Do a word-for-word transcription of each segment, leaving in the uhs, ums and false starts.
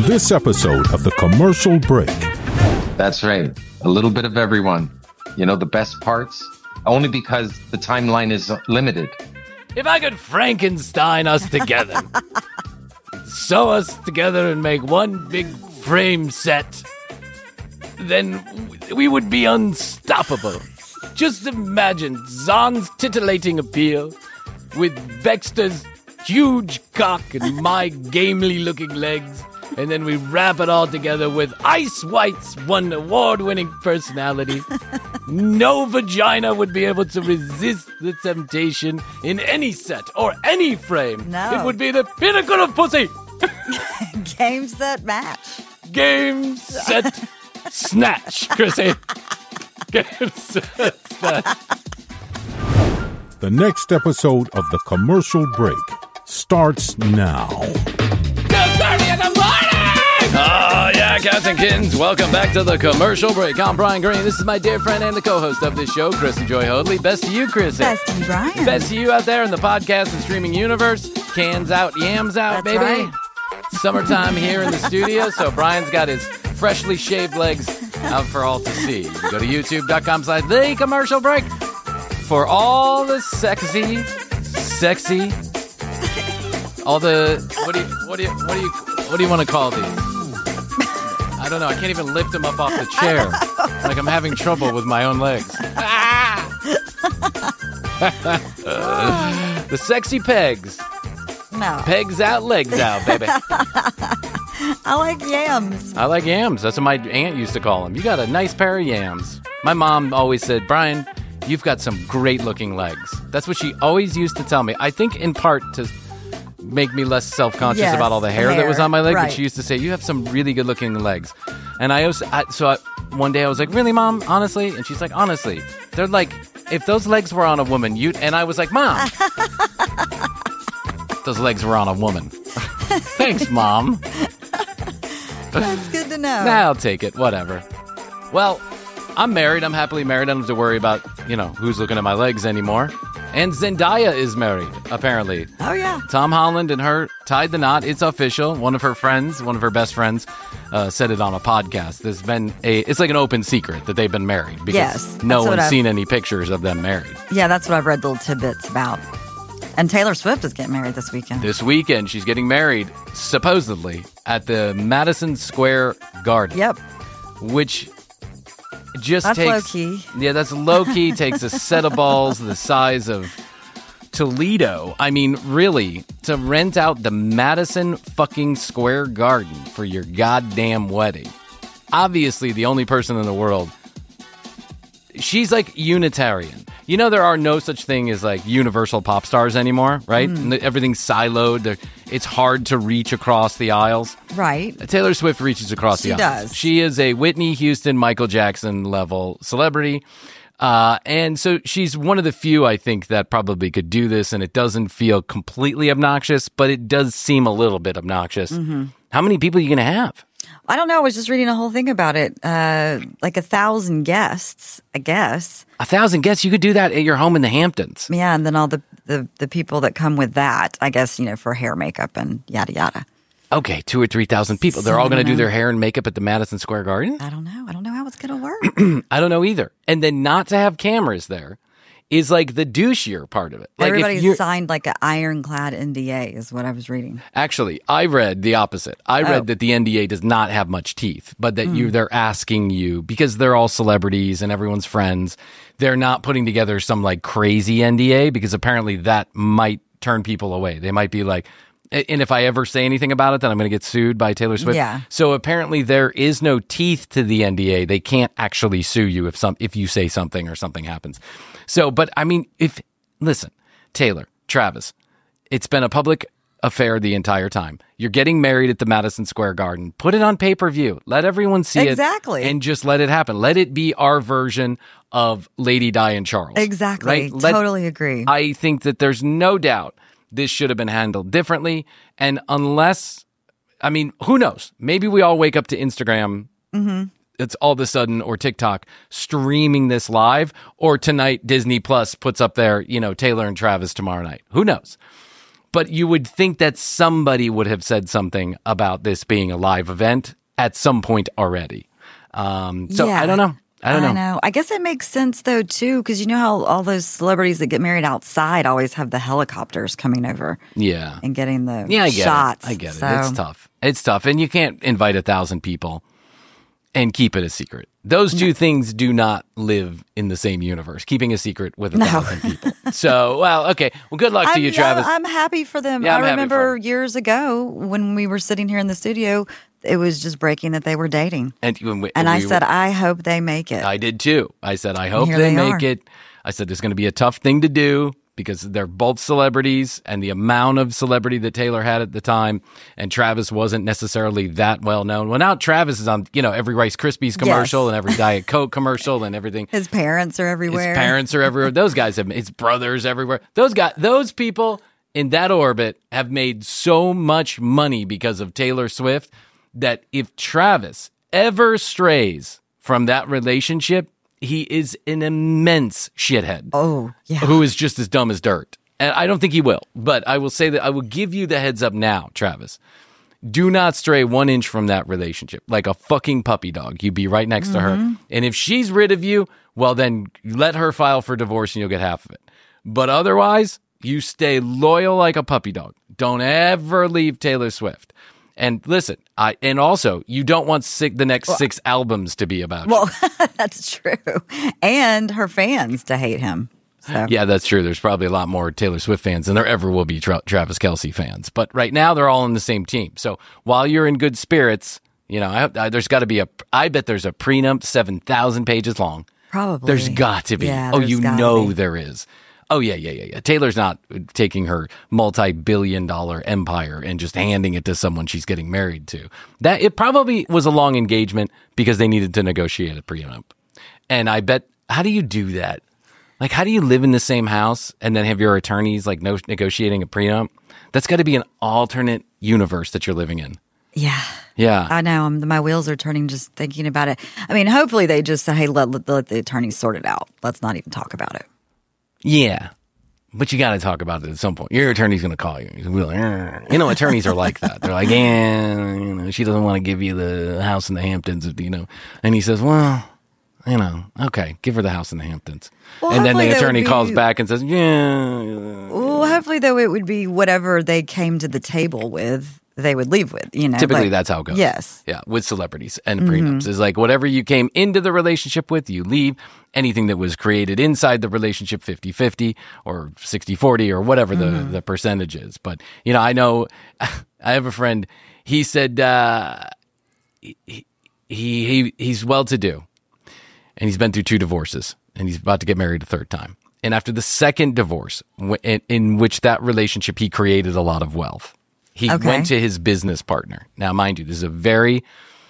this episode of The Commercial Break. That's right. A little bit of everyone. You know, the best parts, only because the timeline is limited. If I could Frankenstein us together, sew us together and make one big frame set, then we would be unstoppable. Just imagine Zahn's titillating appeal with Baxter's huge cock and my gamely-looking legs, and then we wrap it all together with Ice White's one award-winning personality. No vagina would be able to resist the temptation in any set or any frame. No. It would be the pinnacle of pussy. Game, set, match. Game, set, snatch, Chrissy. Game, set, snatch. The next episode of The Commercial Break starts now. Oh, yeah, cats and kittens. Welcome back to The Commercial Break. I'm Brian Green. This is my dear friend and the co-host of this show, Kristen Joy Hoadley. Best to you, Kristen. Best to you, Brian. Best to you out there in the podcast and streaming universe. Cans out, yams out, That's baby. right. Summertime here in the studio, so Brian's got his freshly shaved legs out for all to see. You can go to youtube.com slash The Commercial Break for all the sexy, sexy, all the, what do you, what do you, what do you, what do you want to call these? I don't know. I can't even lift them up off the chair. Like I'm having trouble with my own legs. uh, the sexy pegs. No. Pegs out, legs out, baby. I like yams. I like yams. That's what my aunt used to call them. You got a nice pair of yams. My mom always said, Brian, you've got some great looking legs. That's what she always used to tell me. I think in part to make me less self-conscious Yes, about all the hair, hair, that was on my leg. right. But she used to say, you have some really good looking legs. And I also, I, so I, one day I was like, really, Mom? Honestly? And she's like, honestly. They're like, if those legs were on a woman, you and I was like, Mom. Those legs were on a woman. Thanks, Mom. That's good to know. Nah, I'll take it. Whatever. Well, I'm married. I'm happily married. I don't have to worry about, you know, who's looking at my legs anymore. And Zendaya is married, apparently. Oh, yeah. Tom Holland and her tied the knot. It's official. One of her friends, one of her best friends, uh, said it on a podcast. There's been a, it's like an open secret that they've been married. Because Yes, no that's what one's I've- seen any pictures of them married. Yeah, that's what I've read little tidbits about. And Taylor Swift is getting married this weekend. This weekend, she's getting married, supposedly, at the Madison Square Garden. Yep. Which just That's takes... low-key. Yeah, that's low-key. Takes a set of balls the size of Toledo. I mean, really, to rent out the Madison fucking Square Garden for your goddamn wedding. Obviously, the only person in the world... She's like Unitarian. You know, there are no such thing as like universal pop stars anymore, right? Mm. Everything's siloed. They're, it's hard to reach across the aisles. Right. Taylor Swift reaches across She the aisles. does. She is a Whitney Houston, Michael Jackson level celebrity. Uh, and so she's one of the few, I think, that probably could do this, and it doesn't feel completely obnoxious, but it does seem a little bit obnoxious. Mm-hmm. How many people are you going to have? I don't know. I was just reading a whole thing about it. Uh, like a thousand guests, I guess. A thousand guests? You could do that at your home in the Hamptons. Yeah, and then all the, the, the people that come with that, I guess, you know, for hair, makeup, and yada, yada. Okay, two or three thousand people. They're So, all going to I do don't their know. hair and makeup at the Madison Square Garden? I don't know. I don't know how it's going to work. I don't know either. And then not to have cameras there is like the douchier part of it. Like if Everybody you're- signed like an ironclad N D A is what I was reading. Actually, I read the opposite. I read Oh. that the N D A does not have much teeth, but that you they're asking you, because they're all celebrities and everyone's friends, they're not putting together some like crazy N D A, because apparently that might turn people away. They might be like, and if I ever say anything about it, then I'm going to get sued by Taylor Swift. Yeah. So apparently there is no teeth to the N D A. They can't actually sue you if some if you say something or something happens. So, but I mean, if listen, Taylor, Travis, it's been a public affair the entire time. You're getting married at the Madison Square Garden. Put it on pay-per-view. Let everyone see it. Exactly. And just let it happen. Let it be our version of Lady Di and Charles. Exactly. Right? Let- Totally agree. I think that there's no doubt this should have been handled differently. And unless, I mean, who knows? Maybe we all wake up to Instagram. Mm-hmm. It's all of a sudden, or TikTok streaming this live, or tonight Disney Plus puts up their, you know, Taylor and Travis tomorrow night. Who knows? but you would think that somebody would have said something about this being a live event at some point already. Um, so Yeah. I don't know. I don't know. I know. I guess it makes sense though too, because you know how all those celebrities that get married outside always have the helicopters coming over Yeah. and getting the Yeah, I get shots. it. I get it. So- It's tough. It's tough. And you can't invite a thousand people and keep it a secret. Those two things do not live in the same universe, keeping a secret with a No. thousand people. So, well, okay. Well, good luck to I'm, you, Travis. I'm happy for them. Yeah, I'm I happy for remember them. years ago when we were sitting here in the studio, it was just breaking that they were dating. and when we- And I we- said, I hope they make it. I did too. I said, I hope here they, they make are. it. I said, there's going to be a tough thing to do because they're both celebrities, and the amount of celebrity that Taylor had at the time, and Travis wasn't necessarily that well known. Well, now Travis is on, you know, every Rice Krispies commercial Yes. and every Diet Coke commercial and everything. His parents are everywhere. His parents are everywhere. Those guys have his brothers everywhere. Those guys, those people in that orbit have made so much money because of Taylor Swift that if Travis ever strays from that relationship, he is an immense shithead. Oh, yeah. Who is just as dumb as dirt. And I don't think he will, but I will say that I will give you the heads up now, Travis. Do not stray one inch from that relationship. Like a fucking puppy dog. You be right next to her. And if she's rid of you, well, then let her file for divorce and you'll get half of it. But otherwise, you stay loyal like a puppy dog. Don't ever leave Taylor Swift. And listen, I and also you don't want six, the next six albums to be about you. Well, that's true. And her fans to hate him. So. Yeah, that's true. There's probably a lot more Taylor Swift fans than there ever will be Tra- Travis Kelce fans. But right now, they're all on the same team. So while you're in good spirits, you know, I, I, there's got to be a. I bet there's a prenup seven thousand pages long. Probably. There's got to be. Yeah, oh, there's you gotta know be. there is. Oh yeah, yeah, yeah, yeah. Taylor's not taking her multi-billion-dollar empire and just handing it to someone she's getting married to. That it probably was a long engagement because they needed to negotiate a prenup. And I bet, how do you do that? Like, how do you live in the same house and then have your attorneys like no, negotiating a prenup? That's got to be an alternate universe that you're living in. Yeah. Yeah. I know. I'm, my wheels are turning just thinking about it. I mean, hopefully they just say, hey, let, let, let the attorneys sort it out. Let's not even talk about it. Yeah. But you got to talk about it at some point. Your attorney's going to call you. He's gonna be like, "Arr." You know, attorneys are like that. They're like, yeah, you know, she doesn't want to give you the house in the Hamptons, you know. And he says, well, you know, okay, give her the house in the Hamptons. Well, and then hopefully the that would attorney be- calls back and says, yeah. Well, hopefully, though, it would be whatever they came to the table with, they would leave with, you know. Typically, but- that's how it goes. Yes. Yeah, with celebrities and prenups. Is like whatever you came into the relationship with, you leave. Anything that was created inside the relationship, fifty-fifty or sixty-forty or whatever the, the percentage is. But, you know, I know, I have a friend, he said uh, he, he, he he's well-to-do. And he's been through two divorces. And he's about to get married a third time. And after the second divorce, w- in, in which that relationship, he created a lot of wealth. He Okay. went to his business partner. Now, mind you, this is a very,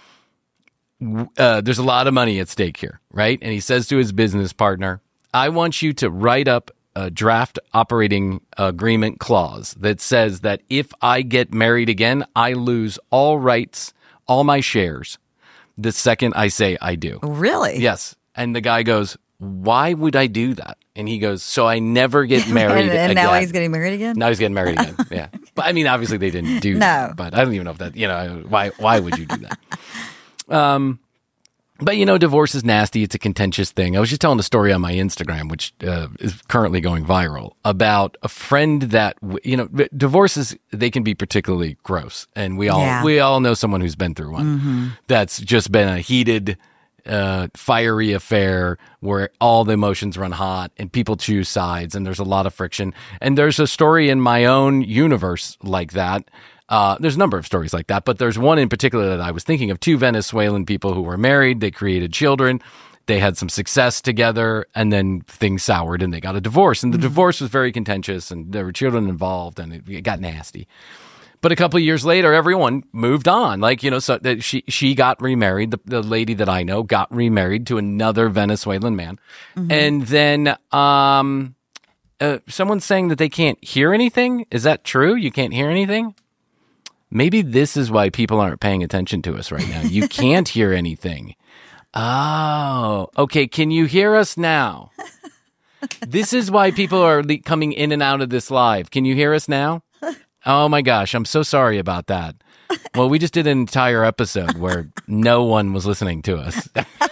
uh, there's a lot of money at stake here, right? And he says to his business partner, I want you to write up a draft operating agreement clause that says that if I get married again, I lose all rights, all my shares, the second I say I do. Really? Yes. And the guy goes, why would I do that? And he goes, so I never get married and, and again. now he's getting married again? Now he's getting married again. Yeah. But I mean, obviously they didn't do No. that. But I don't even know if that, you know, why why would you do that? Um, but, you know, divorce is nasty. It's a contentious thing. I was just telling a story on my Instagram, which uh, is currently going viral, about a friend that, w- you know, divorces, they can be particularly gross. And we all, Yeah. we all know someone who's been through one that's just been a heated, uh, fiery affair where all the emotions run hot and people choose sides and there's a lot of friction. And there's a story in my own universe like that. Uh, there's a number of stories like that, but there's one in particular that I was thinking of. Two Venezuelan people who were married. They created children. They had some success together and then things soured and they got a divorce. And the divorce was very contentious and there were children involved and it, it got nasty. But a couple of years later, everyone moved on. Like, you know, so that she, she got remarried. The, the lady that I know got remarried to another Venezuelan man. And then, um, uh, someone's saying that they can't hear anything. Is that true? You can't hear anything? Maybe this is why people aren't paying attention to us right now. You can't hear anything. Oh, okay. Can you hear us now? This is why people are le- coming in and out of this live. Can you hear us now? Oh my gosh, I'm so sorry about that. Well, we just did an entire episode where no one was listening to us.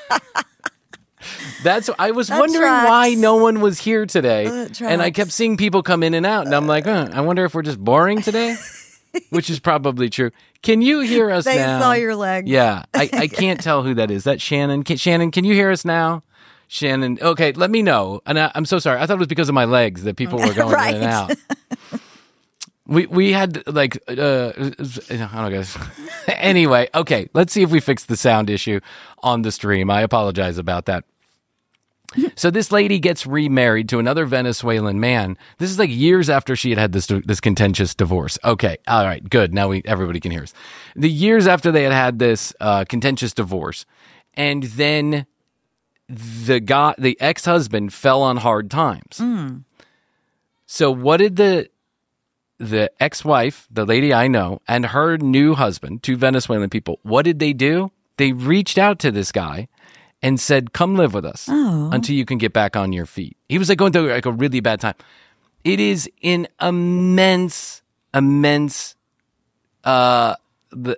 That's I was That wondering tracks. why no one was here today. That And I tracks. kept seeing people come in and out. And I'm like, huh, I wonder if we're just boring today, which is probably true. Can you hear us They now? saw your legs. Yeah, I, I can't tell who that is. That Shannon? Can, Shannon, can you hear us now? Shannon, okay, let me know. And I, I'm so sorry. I thought it was because of my legs that people were going Right. in and out. We we had like uh, I don't know, guys. Anyway, okay, let's see if we fix the sound issue on the stream. I apologize about that. So this lady gets remarried to another Venezuelan man. This is like years after she had had this this contentious divorce. Okay, all right, good. Now we everybody can hear us. The years after they had had this uh, contentious divorce, and then the guy, the ex-husband, fell on hard times. So what did the the ex-wife, the lady I know, and her new husband, two Venezuelan people, what did they do? They reached out to this guy and said, come live with us until you can get back on your feet. He was like going through like a really bad time. It is an immense, immense, uh, the,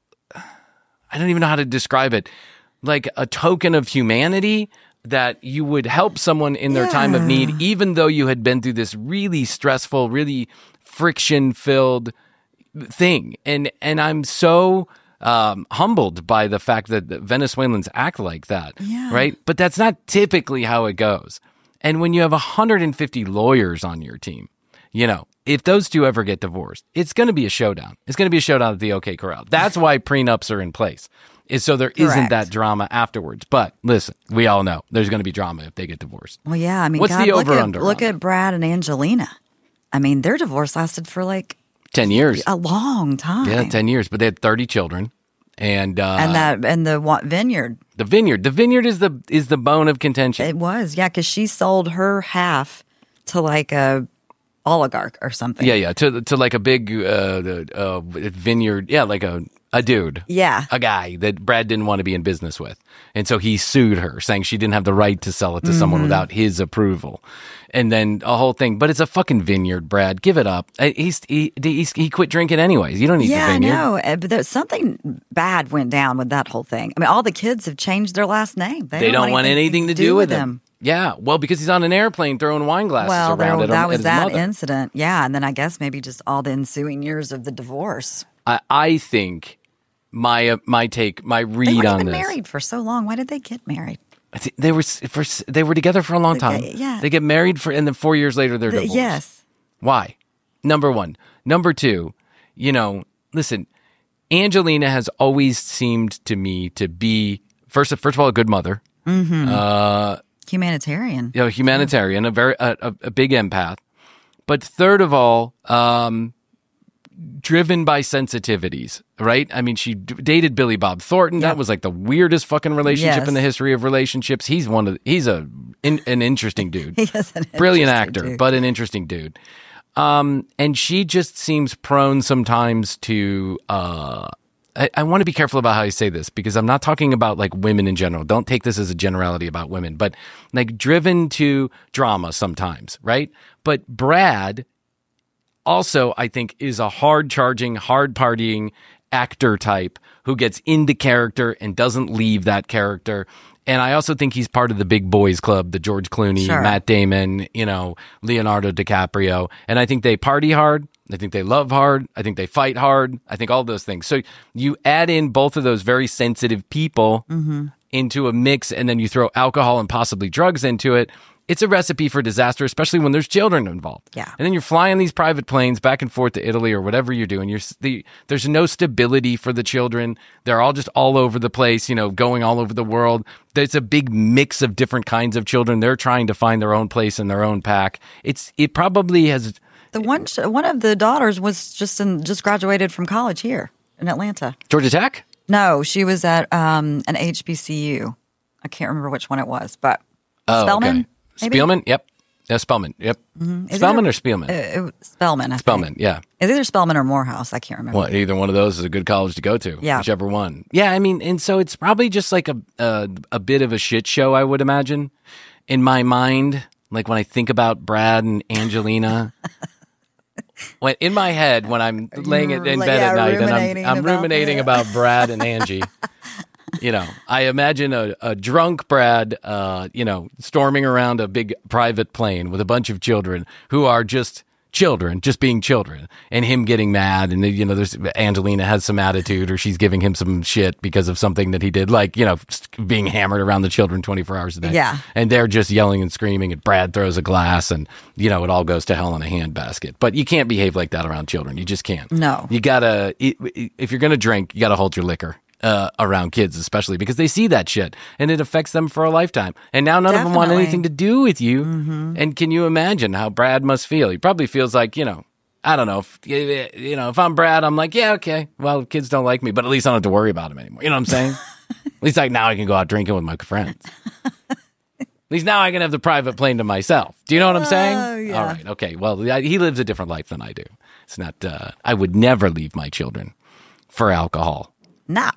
I don't even know how to describe it, like a token of humanity that you would help someone in their time of need, even though you had been through this really stressful, really friction-filled thing. And and I'm so um, humbled by the fact that the Venezuelans act like that, Yeah. right? But that's not typically how it goes. And when you have one hundred fifty lawyers on your team, you know, if those two ever get divorced, it's going to be a showdown. It's going to be a showdown at the OK Corral. That's why prenups are in place, is so there isn't Correct. that drama afterwards. But listen, we all know there's going to be drama if they get divorced. Well, yeah. I mean, What's God, the look over-under at, look on at Brad and Angelina. I mean, their divorce lasted for like ten years. a long time. Yeah, ten years. But they had thirty children. And uh, And that and the wa- vineyard, the vineyard. The vineyard is the is the bone of contention. it was yeah, because she sold her half to like a oligarch or something. yeah, yeah. To to like a big uh, the, uh, vineyard. Yeah, like a a dude. Yeah. A guy that Brad didn't want to be in business with. And so he sued her, saying she didn't have the right to sell it to someone Mm-hmm. without his approval. And then a whole thing. But it's a fucking vineyard, Brad. Give it up. Uh, He's, he, he's, he quit drinking anyways. You don't need Yeah, the I vineyard. know. Uh, But there's something bad went down with that whole thing. I mean, all the kids have changed their last name. They don't want anything to do with him. Yeah, well, because he's on an airplane throwing wine glasses Well, there, around at him. that at was his that mother. incident. Yeah, and then I guess maybe just all the ensuing years of the divorce. I, I think my uh, my take, my They read weren't on even this. married for so long. Why did they get married? I thi- They were s- for s- they were together for a long time. yeah. They get married for, and then four years later they're The- divorced. yes. Why? Number one. Number two. You know, listen. Angelina has always seemed to me to be first. First of all, a good mother. Humanitarian. You know, humanitarian, a very a, a, a big empath. But third of all, um, driven by sensitivities, right? I mean, she d- dated Billy Bob Thornton. That was like the weirdest fucking relationship Yes. in the history of relationships. He's one of he's a in, an interesting dude, He is an brilliant interesting actor, dude. but an interesting dude. Um, and she just seems prone sometimes to. Uh, I, I want to be careful about how I say this because I'm not talking about like women in general. Don't take this as a generality about women, but like driven to drama sometimes, right? But Brad also, I think, is a hard charging, hard partying actor type who gets into character and doesn't leave that character. And I also think he's part of the big boys club, the George Clooney, Sure. Matt Damon, you know, Leonardo DiCaprio. And I think they party hard. I think they love hard. I think they fight hard. I think all those things. So you add in both of those very sensitive people into a mix, and then you throw alcohol and possibly drugs into it. It's a recipe for disaster, especially when there's children involved. Yeah. And then you're flying these private planes back and forth to Italy or whatever you're doing. You're s- the, there's no stability for the children. They're all just all over the place, you know, going all over the world. There's a big mix of different kinds of children. They're trying to find their own place in their own pack. It's it probably has. The one sh- one of the daughters was just in, just graduated from college here in Atlanta. Georgia Tech? No, she was at um, an H B C U. I can't remember which one it was, but Oh, Spelman. okay. maybe? Spielman? Yep. Yeah, Spellman. Yep. Is Spellman either- or Spielman? Uh, it- Spellman. I Spellman, think. yeah. It's either Spellman or Morehouse. I can't remember. Well, either one of those is a good college to go to. Yeah. Whichever one. Yeah, I mean, and so it's probably just like a, a a bit of a shit show, I would imagine, in my mind. Like when I think about Brad and Angelina, when in my head when I'm laying in bed yeah, at night and I'm, I'm about ruminating it. about Brad and Angie. You know, I imagine a, a drunk Brad, uh, you know, storming around a big private plane with a bunch of children who are just children, just being children, and him getting mad. And, you know, there's Angelina has some attitude or she's giving him some shit because of something that he did, like, you know, being hammered around the children twenty-four hours a day. Yeah. And they're just yelling and screaming, and Brad throws a glass and, you know, it all goes to hell in a handbasket. But you can't behave like that around children. You just can't. No. You gotta, if you're going to drink, you gotta hold your liquor. Uh, around kids, especially because they see that shit and it affects them for a lifetime. And now none Definitely. of them want anything to do with you. Mm-hmm. And can you imagine how Brad must feel? He probably feels like, you know, I don't know, if, you know, if I'm Brad, I'm like, yeah, okay, well, kids don't like me, but at least I don't have to worry about them anymore. You know what I'm saying? At least like now I can go out drinking with my friends. At least now I can have the private plane to myself. Do you know what I'm saying? Oh, yeah. All right, okay. Well, he lives a different life than I do. It's not. Uh, I would never leave my children for alcohol. No.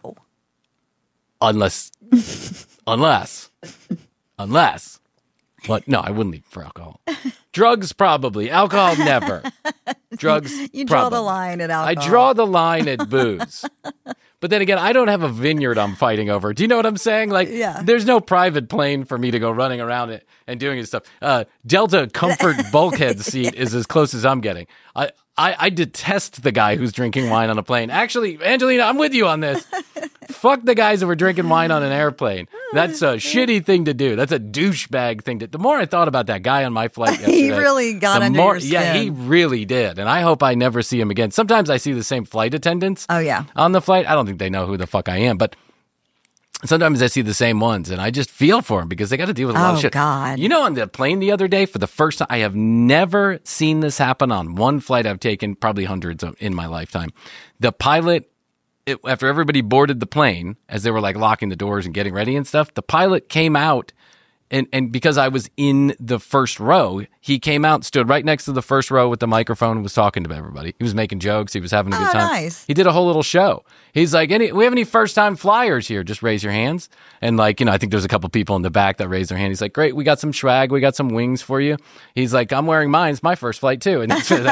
Unless, unless, unless, what? No, I wouldn't leave for alcohol. Drugs, probably. Alcohol, never. Drugs, You draw probably. the line at I alcohol. draw the line at booze. But then again, I don't have a vineyard I'm fighting over. Do you know what I'm saying? Like, Yeah. there's no private plane for me to go running around it and doing this stuff. Uh, Delta Comfort bulkhead seat is as close as I'm getting. I, I, I detest the guy who's drinking wine on a plane. Actually, Angelina, I'm with you on this. Fuck the guys that were drinking wine on an airplane. That's a shitty thing to do. That's a douchebag thing to. The more I thought about that guy on my flight yesterday, He really got the under more, your Yeah, he skin. really did. And I hope I never see him again. Sometimes I see the same flight attendants. Oh, yeah. On the flight, I don't think they know who the fuck I am, but sometimes I see the same ones, and I just feel for them because they got to deal with a lot Oh, of shit. God. You know, on the plane the other day, for the first time, I have never seen this happen on one flight I've taken, probably hundreds of, in my lifetime. The pilot, it, after everybody boarded the plane, as they were like locking the doors and getting ready and stuff, the pilot came out. And and because I was in the first row, he came out, stood right next to the first row with the microphone, and was talking to everybody. He was making jokes. He was having a good Oh, time. nice. He did a whole little show. He's like, any, we have any first-time flyers here? Just raise your hands. And like, you know, I think there's a couple people in the back that raised their hand. He's like, great, we got some swag. We got some wings for you. He's like, I'm wearing mine. It's my first flight, too. And he's like,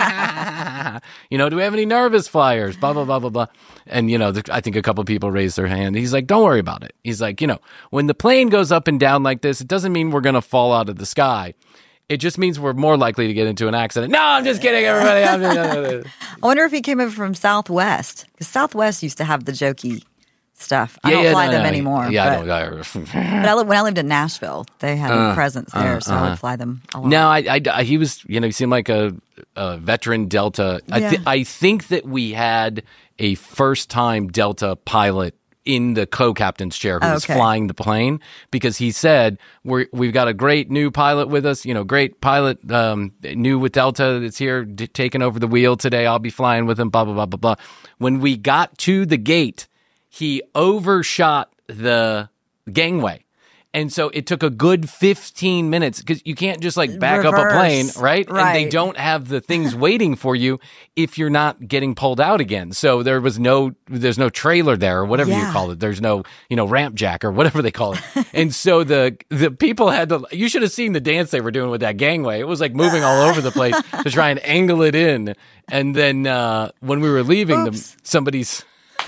ah, you know, do we have any nervous flyers? Blah, blah, blah, blah, blah. And, you know, the, I think a couple people raised their hand. He's like, don't worry about it. He's like, you know, when the plane goes up and down like this, it doesn't mean we're going to fall out of the sky. It just means we're more likely to get into an accident. No, I'm just kidding, everybody. I'm just, I wonder if he came over from Southwest, because Southwest used to have the jokey stuff. I Yeah, don't yeah, fly no, them no, anymore. Yeah, but, I know. but I li- when I lived in Nashville, they had a presence there, so I would fly them a lot. No, I, I, I- he was, you know, he seemed like a, a veteran Delta. I, th- Yeah. I think that we had a first-time Delta pilot in the co-captain's chair who was Okay. flying the plane, because he said, We're, we've got a great new pilot with us, you know, great pilot, um, new with Delta that's here, d- taking over the wheel today. I'll be flying with him, blah, blah, blah, blah, blah. When we got to the gate, he overshot the gangway. And so it took a good fifteen minutes, because you can't just like back up a plane, Reverse. right? And they Right. don't have the things waiting for you if you're not getting pulled out again. So there was no, there's no trailer there or whatever you Yeah. call it. There's no, you know, ramp jack or whatever they call it. And so the the people had to, you should have seen the dance they were doing with that gangway. It was like moving all over the place to try and angle it in. And then uh, when we were leaving, the, Oops. somebody's,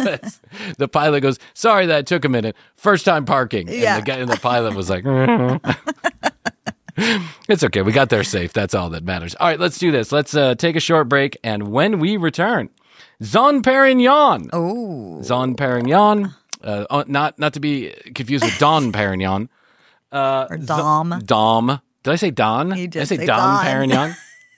the pilot goes, sorry that took a minute. First time parking. Yeah. And the guy and the pilot was like, it's okay. We got there safe. That's all that matters. All right, let's do this. Let's uh, take a short break. And when we return, Zon Perignon. Oh, Zon Perignon. Uh, uh, not not to be confused with Don Perignon. or Dom. Dom. Did I say Don? He Did I did say say Don Don. Perignon?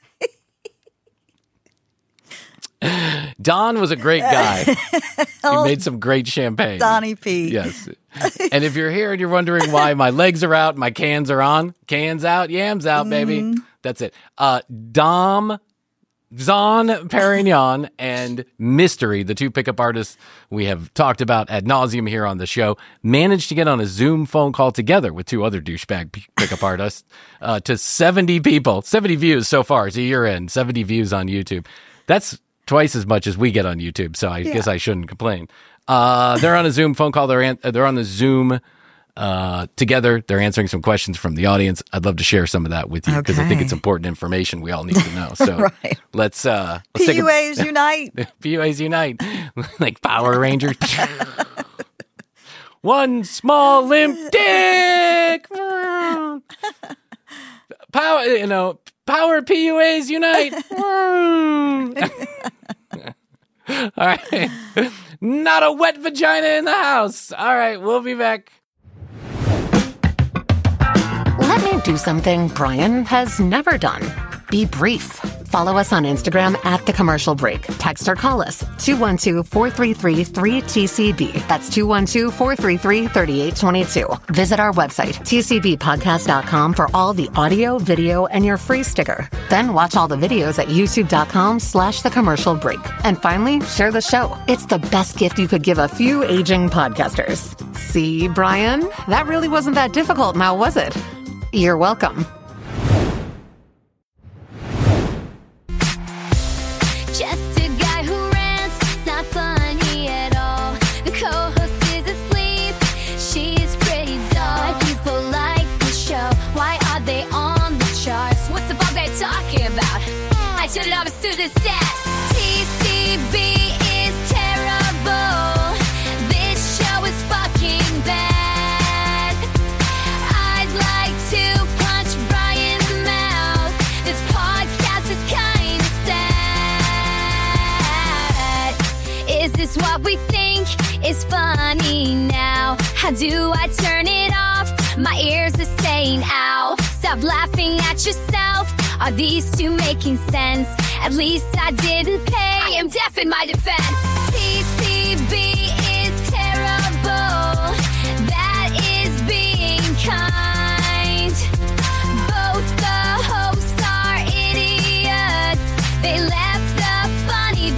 Don was a great guy. He made some great champagne. Donnie P. Yes. And if you're here and you're wondering why my legs are out, my cans are on, cans out, yams out, baby. Mm-hmm. That's it. Uh, Dom, Zon Perignon, and Mystery, the two pickup artists we have talked about ad nauseum here on the show, managed to get on a Zoom phone call together with two other douchebag p- pickup artists uh, to seventy people, seventy views so far. It's a year end, seventy views on YouTube. That's twice as much as we get on YouTube, so I guess I shouldn't complain. Uh, they're on a Zoom phone call. They're an, they're on the Zoom uh, together. They're answering some questions from the audience. I'd love to share some of that with you because I think Okay. it's important information we all need to know. So Right. let's, uh, let's P take U As unite. a P U As unite, like Power Rangers. One small limp dick. Power, you know, power P U As unite. All right. Not a wet vagina in the house. All right, we'll be back. Let me do something Brian has never done. Be brief. Follow us on Instagram at The Commercial Break. Text or call us two one two, four three three, three T C B. That's two one two, four three three, three eight two two. Visit our website, T C B podcast dot com, for all the audio, video, and your free sticker. Then watch all the videos at youtube.com slash The Commercial Break. And finally, share the show. It's the best gift you could give a few aging podcasters. See, Brian? That really wasn't that difficult now, was it? You're welcome. Just a guy who rants, it's not funny at all. The co-host is asleep, she's pretty dull. Why people like the show, why are they on the charts? What's the fuck they're talking about? I should have understood the stats. T C B is terrible, this show is fucking bad. I'd like to punch Brian in the mouth, this podcast is kinda sad. Is this what we think is funny now? How do I turn it off? My ears are saying ow. Stop laughing at yourself. Are these two making sense? At least I didn't pay. I am deaf in my defense. T C B is terrible. That is being kind. Both the hosts are idiots. They left the funny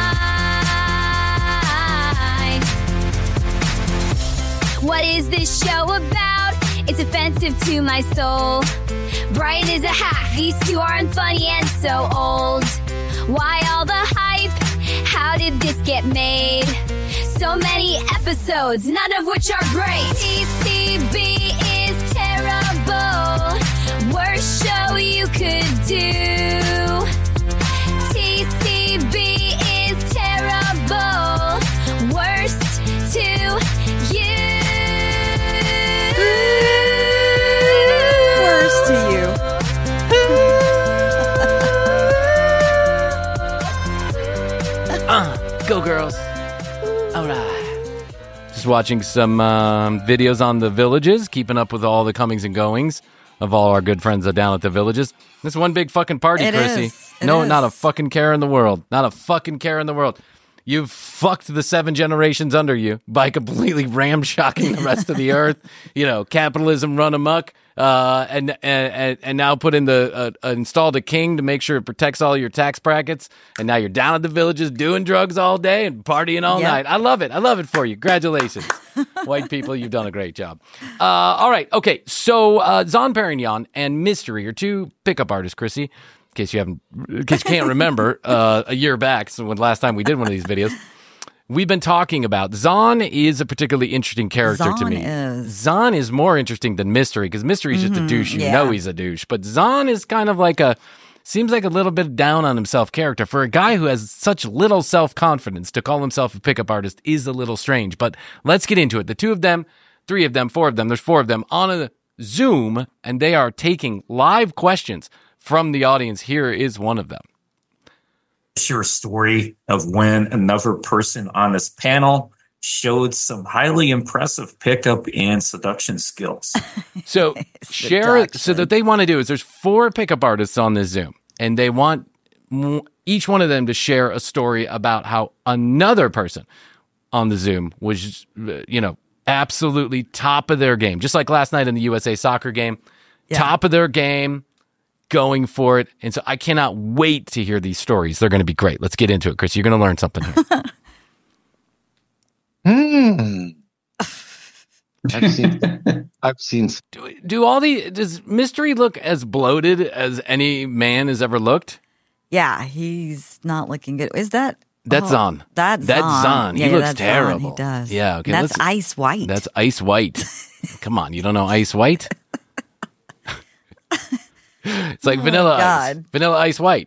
behind. What is this show about? It's offensive to my soul. Brian is a hack. These two are unfunny and so old. Why all the hype? How did this get made? So many episodes, none of which are great. T C B is terrible. Worst show you could do. T C B is terrible. Worst to you. Worst to you. Uh, go girls. All right. Just watching some um, videos on the Villages, keeping up with all the comings and goings of all our good friends down at the Villages. This one big fucking party, It Chrissy. is. It no, is. not a fucking care in the world. Not a fucking care in the world. You've fucked the seven generations under you by completely ramshocking the rest of the earth. You know, capitalism run amok, uh, and, and and now put in the uh, installed a king to make sure it protects all your tax brackets. And now you're down at the Villages doing drugs all day and partying all Yep. night. I love it. I love it for you. Congratulations, white people. You've done a great job. Uh, all right. Okay. So uh, Zon Perignon and Mystery are two pickup artists, Chrissy. In case you haven't, in case you can't remember, uh, a year back, so when last time we did one of these videos, we've been talking about Zon is a particularly interesting character to Zon me. is. Zon is more interesting than Mystery because Mystery's just a douche. You yeah. know he's a douche, but Zon is kind of like a seems like a little bit down on himself character for a guy who has such little self confidence. To call himself a pickup artist is a little strange. But let's get into it. The two of them, three of them, four of them. There's four of them on a Zoom, and they are taking live questions from the audience. Here is one of them. Share a story of when another person on this panel showed some highly impressive pickup and seduction skills. So share. So that they want to do is there's four pickup artists on this Zoom, and they want m- each one of them to share a story about how another person on the Zoom was, uh, you know, absolutely top of their game, just like last night in the U S A Soccer game, Yeah. top of their game. Going for it. And so I cannot wait to hear these stories. They're going to be great. Let's get into it, Chris. You're going to learn something here. Hmm. I've seen. I've seen. do, do all the, does Mystery look as bloated as any man has ever looked? Yeah, he's not looking good. Is that That's Oh, Zahn. That's That's Zahn. Zahn. Yeah, he yeah, looks that's Zahn. terrible. He does. Yeah. Okay. That's let's- Ice White. That's Ice White. Come on, you don't know Ice White? It's like Vanilla Ice. God. Vanilla Ice White.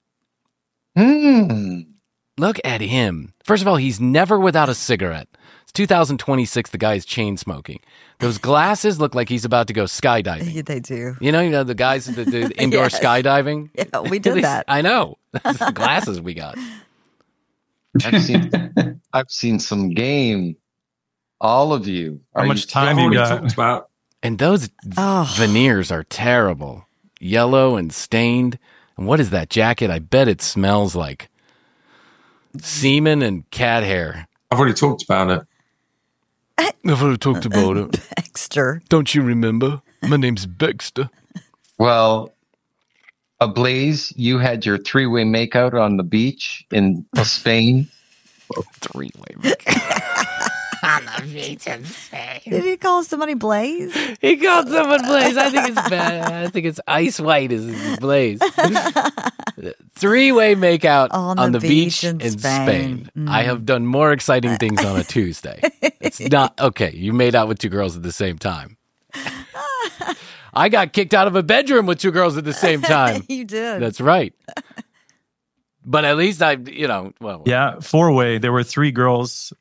Hmm. Look at him. First of all, he's never without a cigarette. It's two thousand twenty-six. The guy's chain smoking. Those glasses look like he's about to go skydiving. Yeah, they do. You know, you know the guys that do indoor Yes. skydiving. Yeah, we did that. I know. That's the glasses we got. I've seen I've seen some game. All of you. How Are much you time I've you already got? talked about. And those Oh. veneers are terrible. Yellow and stained. And what is that jacket? I bet it smells like semen and cat hair. I've already talked about it. I've already talked about it. Baxter. Don't you remember? My name's Baxter. Well, Ablaze, you had your three-way makeout on the beach in Spain. Three-way. On the beach in Spain. Did he call somebody Blaze? He called someone Blaze. I think it's bad. I think it's Ice White is his Blaze. Three-way makeout on, On the, the beach, beach in in Spain. Spain. I have done more exciting things on a Tuesday. It's not okay. You made out with two girls at the same time. I got kicked out of a bedroom with two girls at the same time. You did. That's right. But at least I, you know, well, Yeah, four way. There were three girls.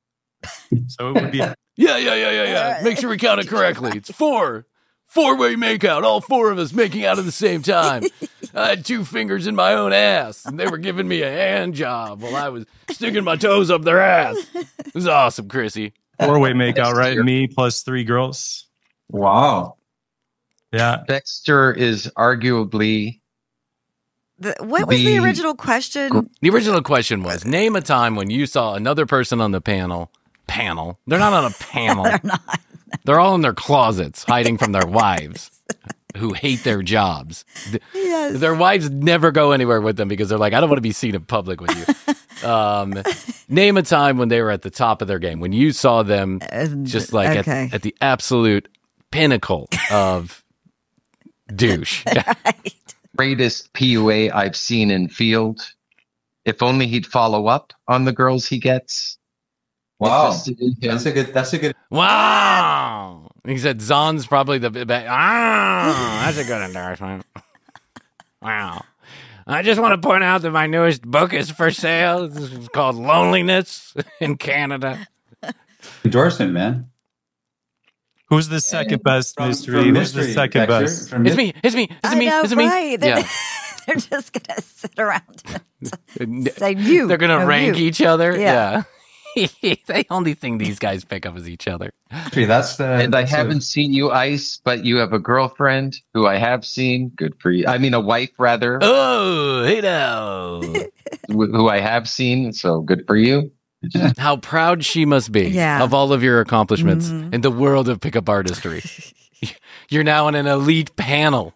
So it would be Yeah, yeah, yeah, yeah, yeah. Make sure we count it correctly. It's four. Four-way makeout. All four of us making out at the same time. I had two fingers in my own ass, and they were giving me a hand job while I was sticking my toes up their ass. It was awesome, Chrissy. four way makeout, right? Me plus three girls. Wow. Yeah. Dexter is arguably The- what was the, The- original question? The original question was, name a time when you saw another person on the panel. Panel. They're not on a panel. They're not. They're all in their closets, hiding from their wives, who hate their jobs. Th- Yes. Their wives never go anywhere with them because they're like, I don't want to be seen in public with you. Um, name a time when they were at the top of their game, when you saw them just like okay. at, at the absolute pinnacle of douche. greatest P U A I've seen in field. If only he'd follow up on the girls he gets. Wow, Interested in him. that's a good. That's a good. Wow. He said Zahn's probably the best. Ah, that's a good endorsement. Wow. I just want to point out that my newest book is for sale. It's called Loneliness in Canada. Endorsement, man. Who's the second best From- mystery? from Who's the mystery, second Dexter? best? From It's me. It's me. It's I me. know, It's me. right? They're, Yeah. they're just going to sit around and say you. They're going to no, rank you. each other. Yeah. Yeah. The only thing these guys pick up is each other. mystery. That's the. And I that's the- haven't seen you, Ice, but you have a girlfriend who I have seen. Good for you. I mean, a wife, rather, Oh, hey now. wh- who I have seen. So good for you. How proud she must be Yeah. of all of your accomplishments Mhm. in the world of pickup artistry. You're now in an elite panel.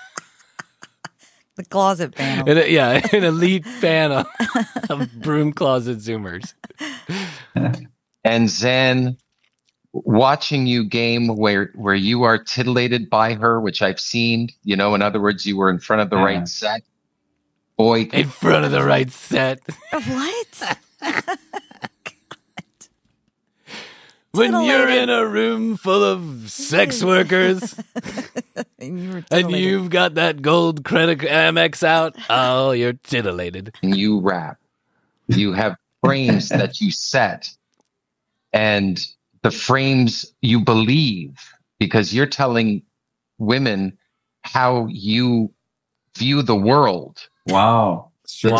The closet panel. In a- yeah, an elite panel of broom closet Zoomers. And Zen, watching you game where where you are titillated by her, which I've seen. You know, in other words, you were in front of the Yeah. right set. Boy, In front of the right set. What? When you're Titillated. in a room full of sex workers And, you were and titillated. you've got that gold credit Amex out, oh, you're titillated. and you rap. You have frames that you set, and the frames you believe because you're telling women how you view the world. Wow. It's true.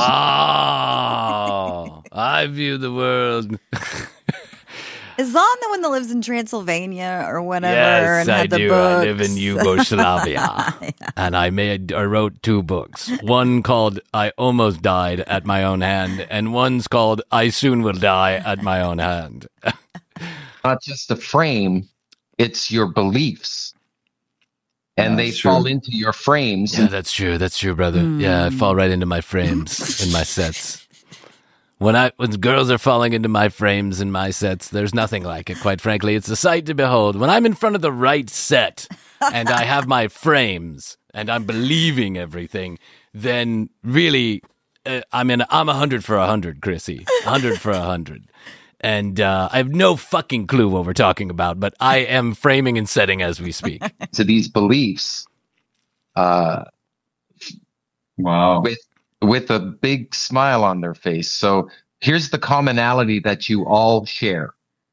Wow. I view the world. Is Zahn the one that lives in Transylvania or whatever? Yes, and I had the do. Books? I live in Yugoslavia, and I made, I wrote two books. One called "I Almost Died at My Own Hand," and one's called "I Soon Will Die at My Own Hand." Not just a frame, it's your beliefs. And Yeah, they that's true. fall into your frames. Yeah, that's true. That's true, brother. Yeah, I fall right into my frames in my sets. When I when girls are falling into my frames in my sets, there's nothing like it, quite frankly. It's a sight to behold. When I'm in front of the right set and I have my frames and I'm believing everything, then really uh, I mean, I'm a hundred for a hundred, Chrissy. A hundred for a hundred. And uh, I have no fucking clue what we're talking about, but I am framing and setting as we speak. To these beliefs, uh, Wow. with with a big smile on their face. So here's the commonality that you all share.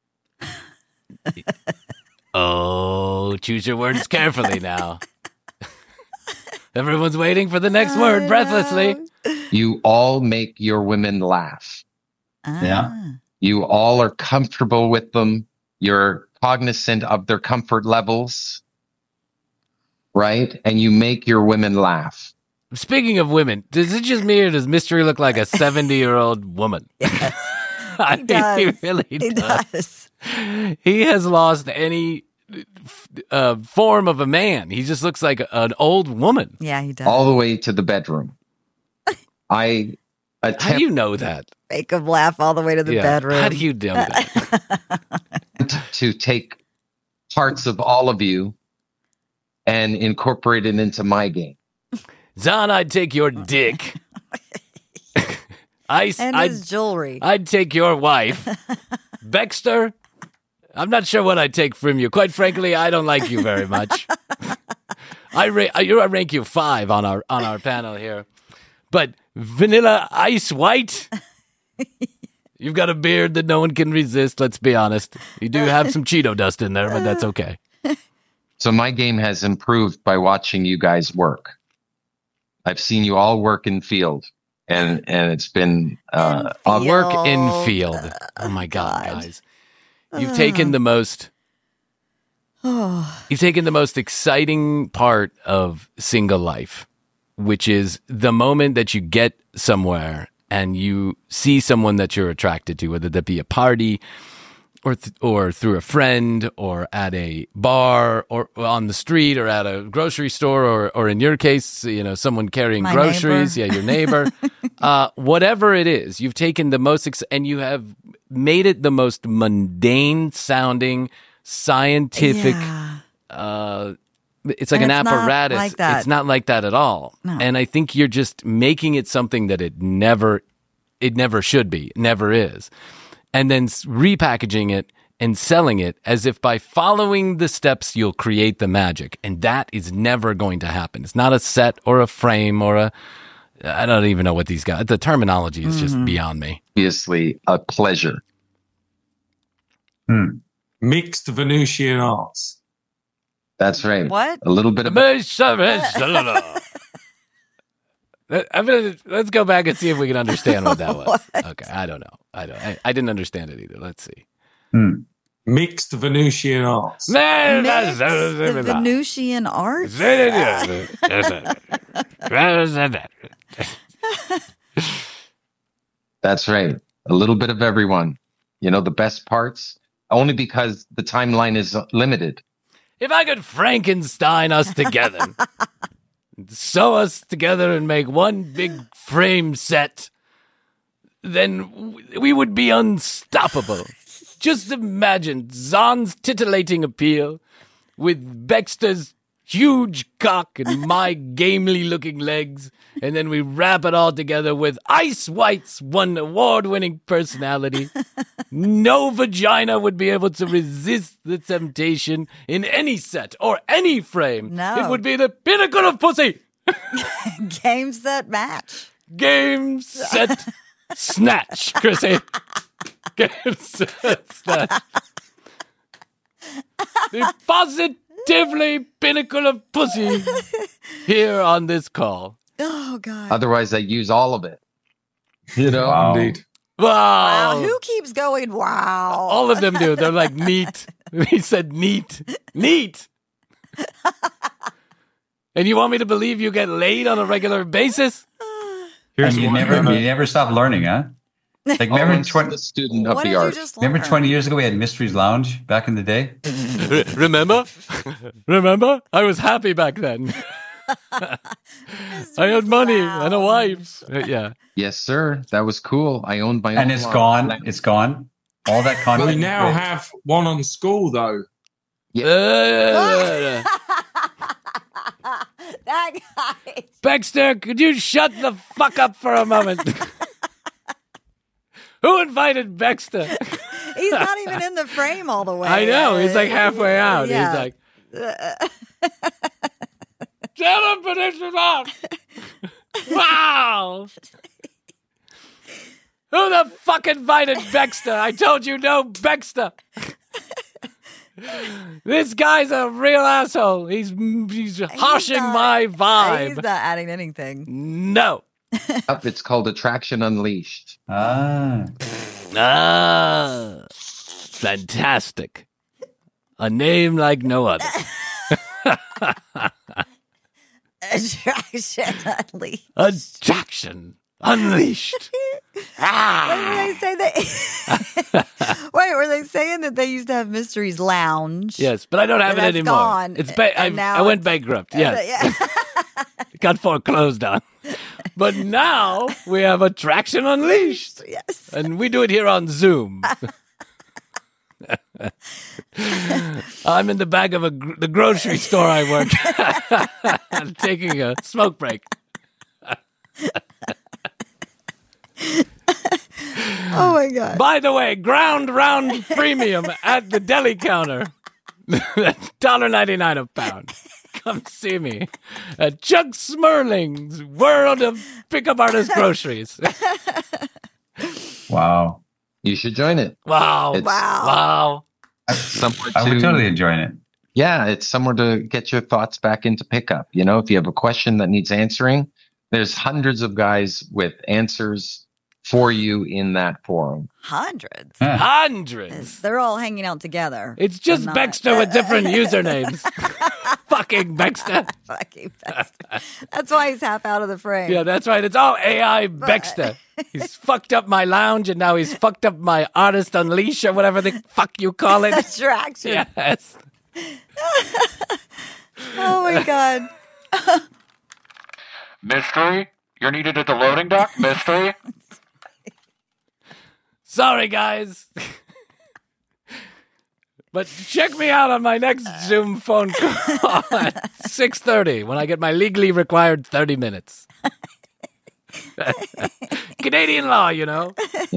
Oh, choose your words carefully now. Everyone's waiting for the next word breathlessly. You all make your women laugh. Ah. Yeah. You all are comfortable with them. You're cognizant of their comfort levels, right? And you make your women laugh. Speaking of women, does it just me or does Mystery look like a seventy-year-old woman? Yes, I he mean, does. he really He does. does. He has lost any uh, form of a man. He just looks like an old woman. Yeah, he does. All the way to the bedroom. I attempt How do you know that? Make him laugh all the way to the Yeah. bedroom. How do you know that? to take parts of all of you and incorporate it into my game. Zahn, I'd take your dick. Ice, and I'd, his jewelry. I'd take your wife. Baxter, I'm not sure what I'd take from you. Quite frankly, I don't like you very much. I, ra- I, I rank you five on our on our panel here. But Vanilla Ice White, you've got a beard that no one can resist, let's be honest. You do have some Cheeto dust in there, but that's okay. So my game has improved by watching you guys work. I've seen you all work in field, and and it's been uh, I'll work in Field. field. Oh my God, God. guys. You've taken the most you've taken the most exciting part of single life, which is the moment that you get somewhere and you see someone that you're attracted to, whether that be a party or th- or through a friend or at a bar or on the street or at a grocery store or or in your case, you know, someone carrying My groceries, neighbor. yeah, your neighbor. uh, whatever it is, you've taken the most ex- and you have made it the most mundane sounding, scientific Yeah. uh it's like And an it's not apparatus. like that. It's not like that at all. No. And I think you're just making it something that it never it never should be, it never is. And then s- repackaging it and selling it as if by following the steps you'll create the magic. And that is never going to happen. It's not a set or a frame or a I don't even know what these guys the terminology is just beyond me. Obviously, a pleasure. Hmm. Mixed Venusian arts. That's right. What? A little bit of Let's let's go back and see if we can understand what that was. What? Okay, I don't know. I don't. I, I didn't understand it either. Let's see. Hmm. Mixed Venusian arts. Mix the Venusian arts. That's right. A little bit of everyone. You know, the best parts, only because the timeline is limited. If I could Frankenstein us together, sew us together and make one big frame set, then w- we would be unstoppable. Just imagine Zahn's titillating appeal with Baxter's huge cock and my gamely looking legs, and then we wrap it all together with Ice White's one award-winning personality. No vagina would be able to resist the temptation in any set or any frame. No. It would be the pinnacle of pussy. Game, set, match. Game, set, snatch, Chrissy. Game, set, snatch. The positively pinnacle of pussy here on this call. Oh, God. Otherwise, I use all of it. You know? Wow. Indeed. Wow. Wow. Who keeps going, wow? All of them do. They're like, neat. He said, neat. Neat. And you want me to believe you get laid on a regular basis? Here's And you one. never, you never stop learning, huh? Like remember, Always twenty, the student of What the did art. you just remember learn? twenty years ago we had Mysteries Lounge back in the day? Remember? Remember? I was happy back then. I had money and a wife. Uh, Yeah. Yes, sir. That was cool. I owned my own. And it's lounge. gone. It's gone. All that content. We now is- have one on school, though. Uh, That That guy. Baxter, could you shut the fuck up for a moment? Who invited Baxter? He's not even in the frame all the way. I know. He's like halfway out. Yeah. He's like, shut up and it's on. Wow. Who the fuck invited Baxter? I told you no Baxter. This guy's a real asshole. He's he's harshing not- my vibe. He's not adding anything. No. Up, it's called Attraction Unleashed. Ah. Ah. Fantastic. A name like no other. Attraction Unleashed. Attraction Unleashed. Wait, were they say that? Wait, were they saying that they used to have Mysteries Lounge? Yes, but I don't have And it that's anymore. gone. It's ba- I, And now I went it's- bankrupt. Yes. Yeah. Got foreclosed on. But now we have Attraction Unleashed. Yes. And we do it here on Zoom. I'm in the back of a gr- the grocery store I work. I'm taking a smoke break. Oh my God. By the way, ground round premium at the deli counter. one dollar ninety-nine a pound. Come see me at Chuck Smerling's World of Pickup Artist Groceries. Wow. You should join it. Wow. It's Wow. somewhere I would to- totally enjoy it. Yeah, it's somewhere to get your thoughts back into pickup. You know, if you have a question that needs answering, there's hundreds of guys with answers for you in that forum. Hundreds. Yeah. Hundreds. They're all hanging out together. It's just Not- Baxter with different usernames. Fucking Baxter. Fucking Baxter. That's why he's half out of the frame. Yeah, that's right. It's all A I Baxter. He's fucked up my lounge and now he's fucked up my Artist Unleash or whatever the fuck you call it. Attraction. Yes. Oh my God. Mystery? You're needed at the loading dock? Mystery? Sorry, guys. But check me out on my next Zoom phone call at six thirty when I get my legally required thirty minutes. Canadian law, you know.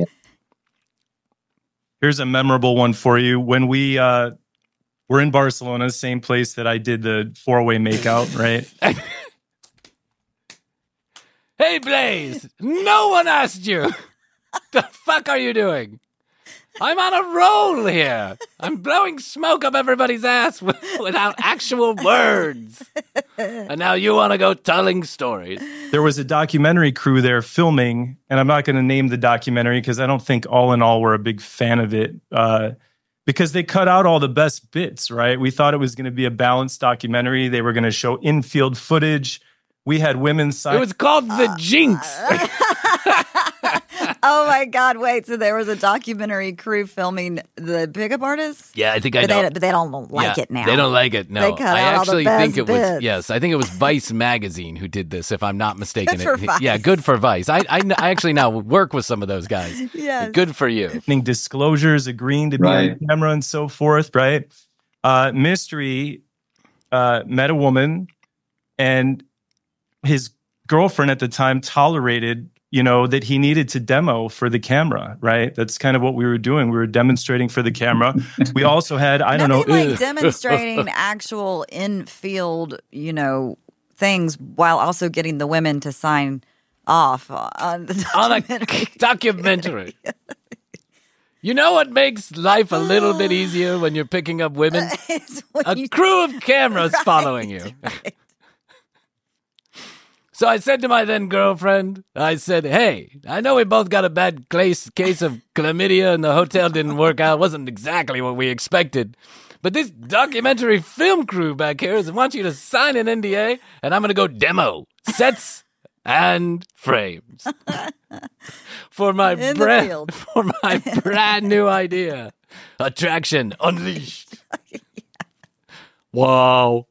Here's a memorable one for you. When we uh, were in Barcelona, same place that I did the four-way makeout, right? Hey, Blaze, no one asked you. The fuck are you doing? I'm on a roll here. I'm blowing smoke up everybody's ass w- without actual words. And now you want to go telling stories. There was a documentary crew there filming, and I'm not going to name the documentary because I don't think all in all we're a big fan of it uh, because they cut out all the best bits, right? We thought it was going to be a balanced documentary. They were going to show infield footage. We had women sign. It was called The Jinx. Oh my God! Wait, so there was a documentary crew filming the pickup artists? Yeah, I think I but know. They, but they don't like Yeah, it now. They don't like it. No, They cut I out all the actually think best it was. bits. Yes, I think it was Vice magazine who did this. If I'm not mistaken, Good for It- Vice. yeah, good for Vice. I, I I actually now work with some of those guys. Yes. Good for you. Disclosures, agreeing to be Right. on camera and so forth, right? Uh, Mystery uh, met a woman, and his girlfriend at the time tolerated, you know, that he needed to demo for the camera, right? That's kind of what we were doing. We were demonstrating for the camera. We also had, I don't Nothing know, like demonstrating actual in-field, you know, things while also getting the women to sign off on the On a documentary. documentary. You know what makes life a little bit easier when you're picking up women? It's when A you- crew of cameras Right, following you. right. So I said to my then girlfriend, I said, hey, I know we both got a bad case, case of chlamydia and the hotel didn't work out. It wasn't exactly what we expected. But this documentary film crew back here is want you to sign an N D A and I'm going to go demo sets and frames for my In the brand, field. for my brand new idea. Attraction Unleashed. Wow.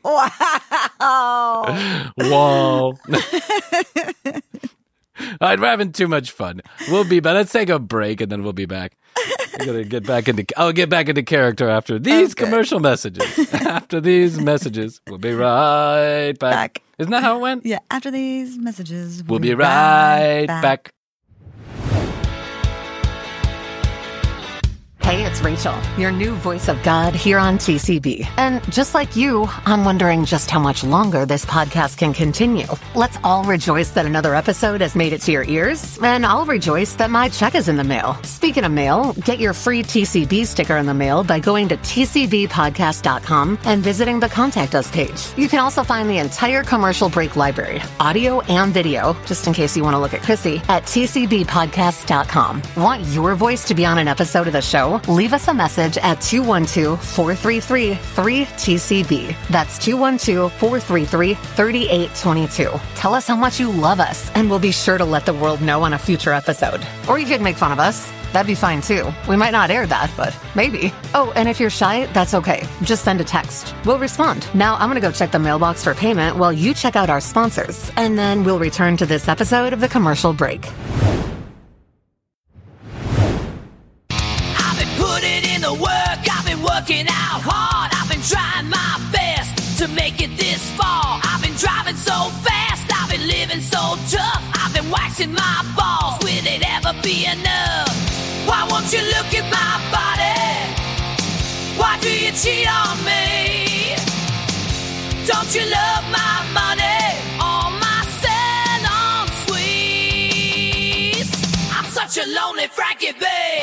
Wow. Whoa. All right, we're having too much fun. We'll be back. Let's take a break and then we'll be back. We're gonna get back into I'll get back into character after these Okay. commercial messages. After these messages, we'll be right back. Back. Isn't that how it went? Yeah, after these messages. We'll be right back. back. Hey, it's Rachel, your new voice of God here on T C B. And just like you, I'm wondering just how much longer this podcast can continue. Let's all rejoice that another episode has made it to your ears, and I'll rejoice that my check is in the mail. Speaking of mail, get your free T C B sticker in the mail by going to T C B podcast dot com and visiting the Contact Us page. You can also find the entire Commercial Break library, audio and video, just in case you want to look at Chrissy, at T C B podcast dot com. Want your voice to be on an episode of the show? Leave us a message at two one two, four three three, three T C B. That's two one two, four three three, three eight two two. Tell us how much you love us, and we'll be sure to let the world know on a future episode. Or you could make fun of us. That'd be fine too. We might not air that, but maybe. Oh, and if you're shy, that's okay. Just send a text. We'll respond. Now I'm gonna go check the mailbox for payment while you check out our sponsors, and then we'll return to this episode of The Commercial Break. The work, I've been working out hard. I've been trying my best to make it this far. I've been driving so fast, I've been living so tough. I've been waxing my balls, will it ever be enough? Why won't you look at my body? Why do you cheat on me? Don't you love my money or my salon sweets? I'm such a lonely Frankie babe.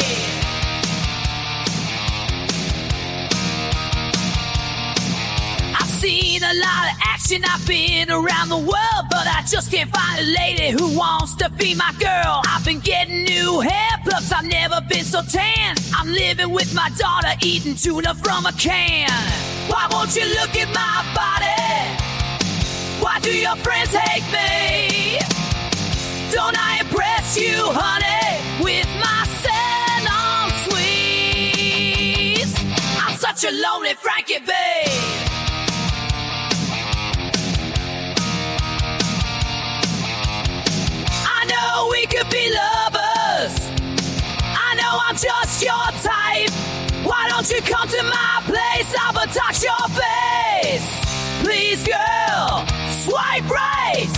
Seen a lot of action, I've been around the world, but I just can't find a lady who wants to be my girl. I've been getting new hair plugs, I've never been so tan. I'm living with my daughter, eating tuna from a can. Why won't you look at my body? Why do your friends hate me? Don't I impress you, honey, with my salon sweets? I'm such a lonely Frankie babe. We could be lovers. I know I'm just your type. Why don't you come to my place? I'll botox your face. Please, girl, swipe right.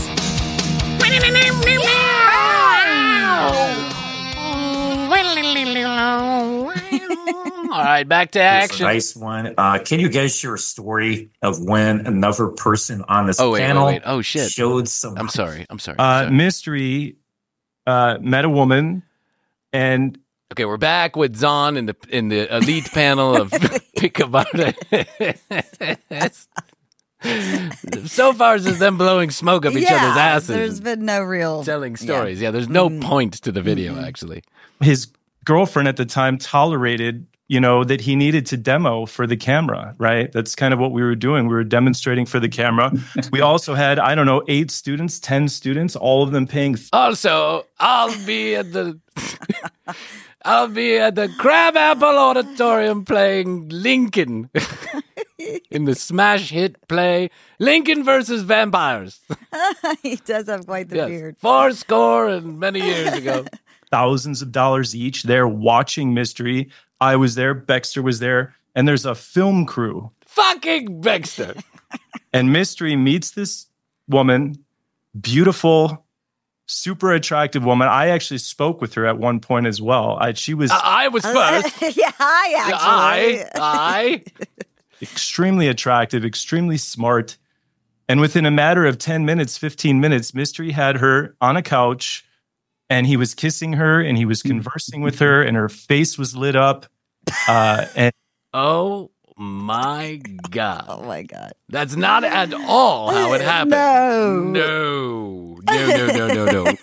All right, back to action. Nice one. Uh, can you guys share a story of when another person on this oh, wait, panel wait, wait. Oh, shit. showed some... I'm sorry. I'm sorry. Uh, I'm sorry. Mystery uh, met a woman, and okay, we're back with Zahn in the in the elite panel of pickup artists. So far, it's just them blowing smoke up each yeah, other's asses. There's been no real telling stories. Yeah, yeah there's no mm. point to the video, mm-hmm. actually. His girlfriend at the time tolerated, you know, that he needed to demo for the camera, right? That's kind of what we were doing. We were demonstrating for the camera. We also had, I don't know, eight students, ten students, all of them paying. Th- also, I'll be at the... I'll be at the Crabapple Auditorium playing Lincoln in the smash hit play Lincoln versus Vampires. He does have quite the yes. beard. Four score and many years ago. Thousands of dollars each. They're watching Mystery. I was there. Baxter was there. And there's a film crew. Fucking Baxter. And Mystery meets this woman, beautiful, super attractive woman. I actually spoke with her at one point as well. I, she was... Uh, I was first. yeah, I actually. I, I. Extremely attractive, extremely smart. And within a matter of ten minutes, fifteen minutes, Mystery had her on a couch, and he was kissing her, and he was conversing with her, and her face was lit up. Uh, and oh my God. Oh my God. That's not at all how it happened. No. No. No, no, no, no, no.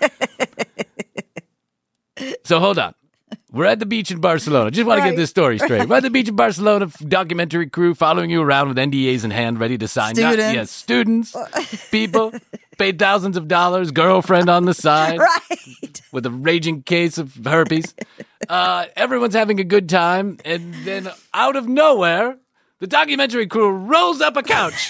So hold on. We're at the beach in Barcelona. Just want right. to get this story straight. We're at the beach in Barcelona, documentary crew following you around with N D As in hand, ready to sign. Students. Not, yes, students, people, paid thousands of dollars, girlfriend on the side. Right. With a raging case of herpes. Uh, everyone's having a good time. And then out of nowhere, the documentary crew rolls up a couch.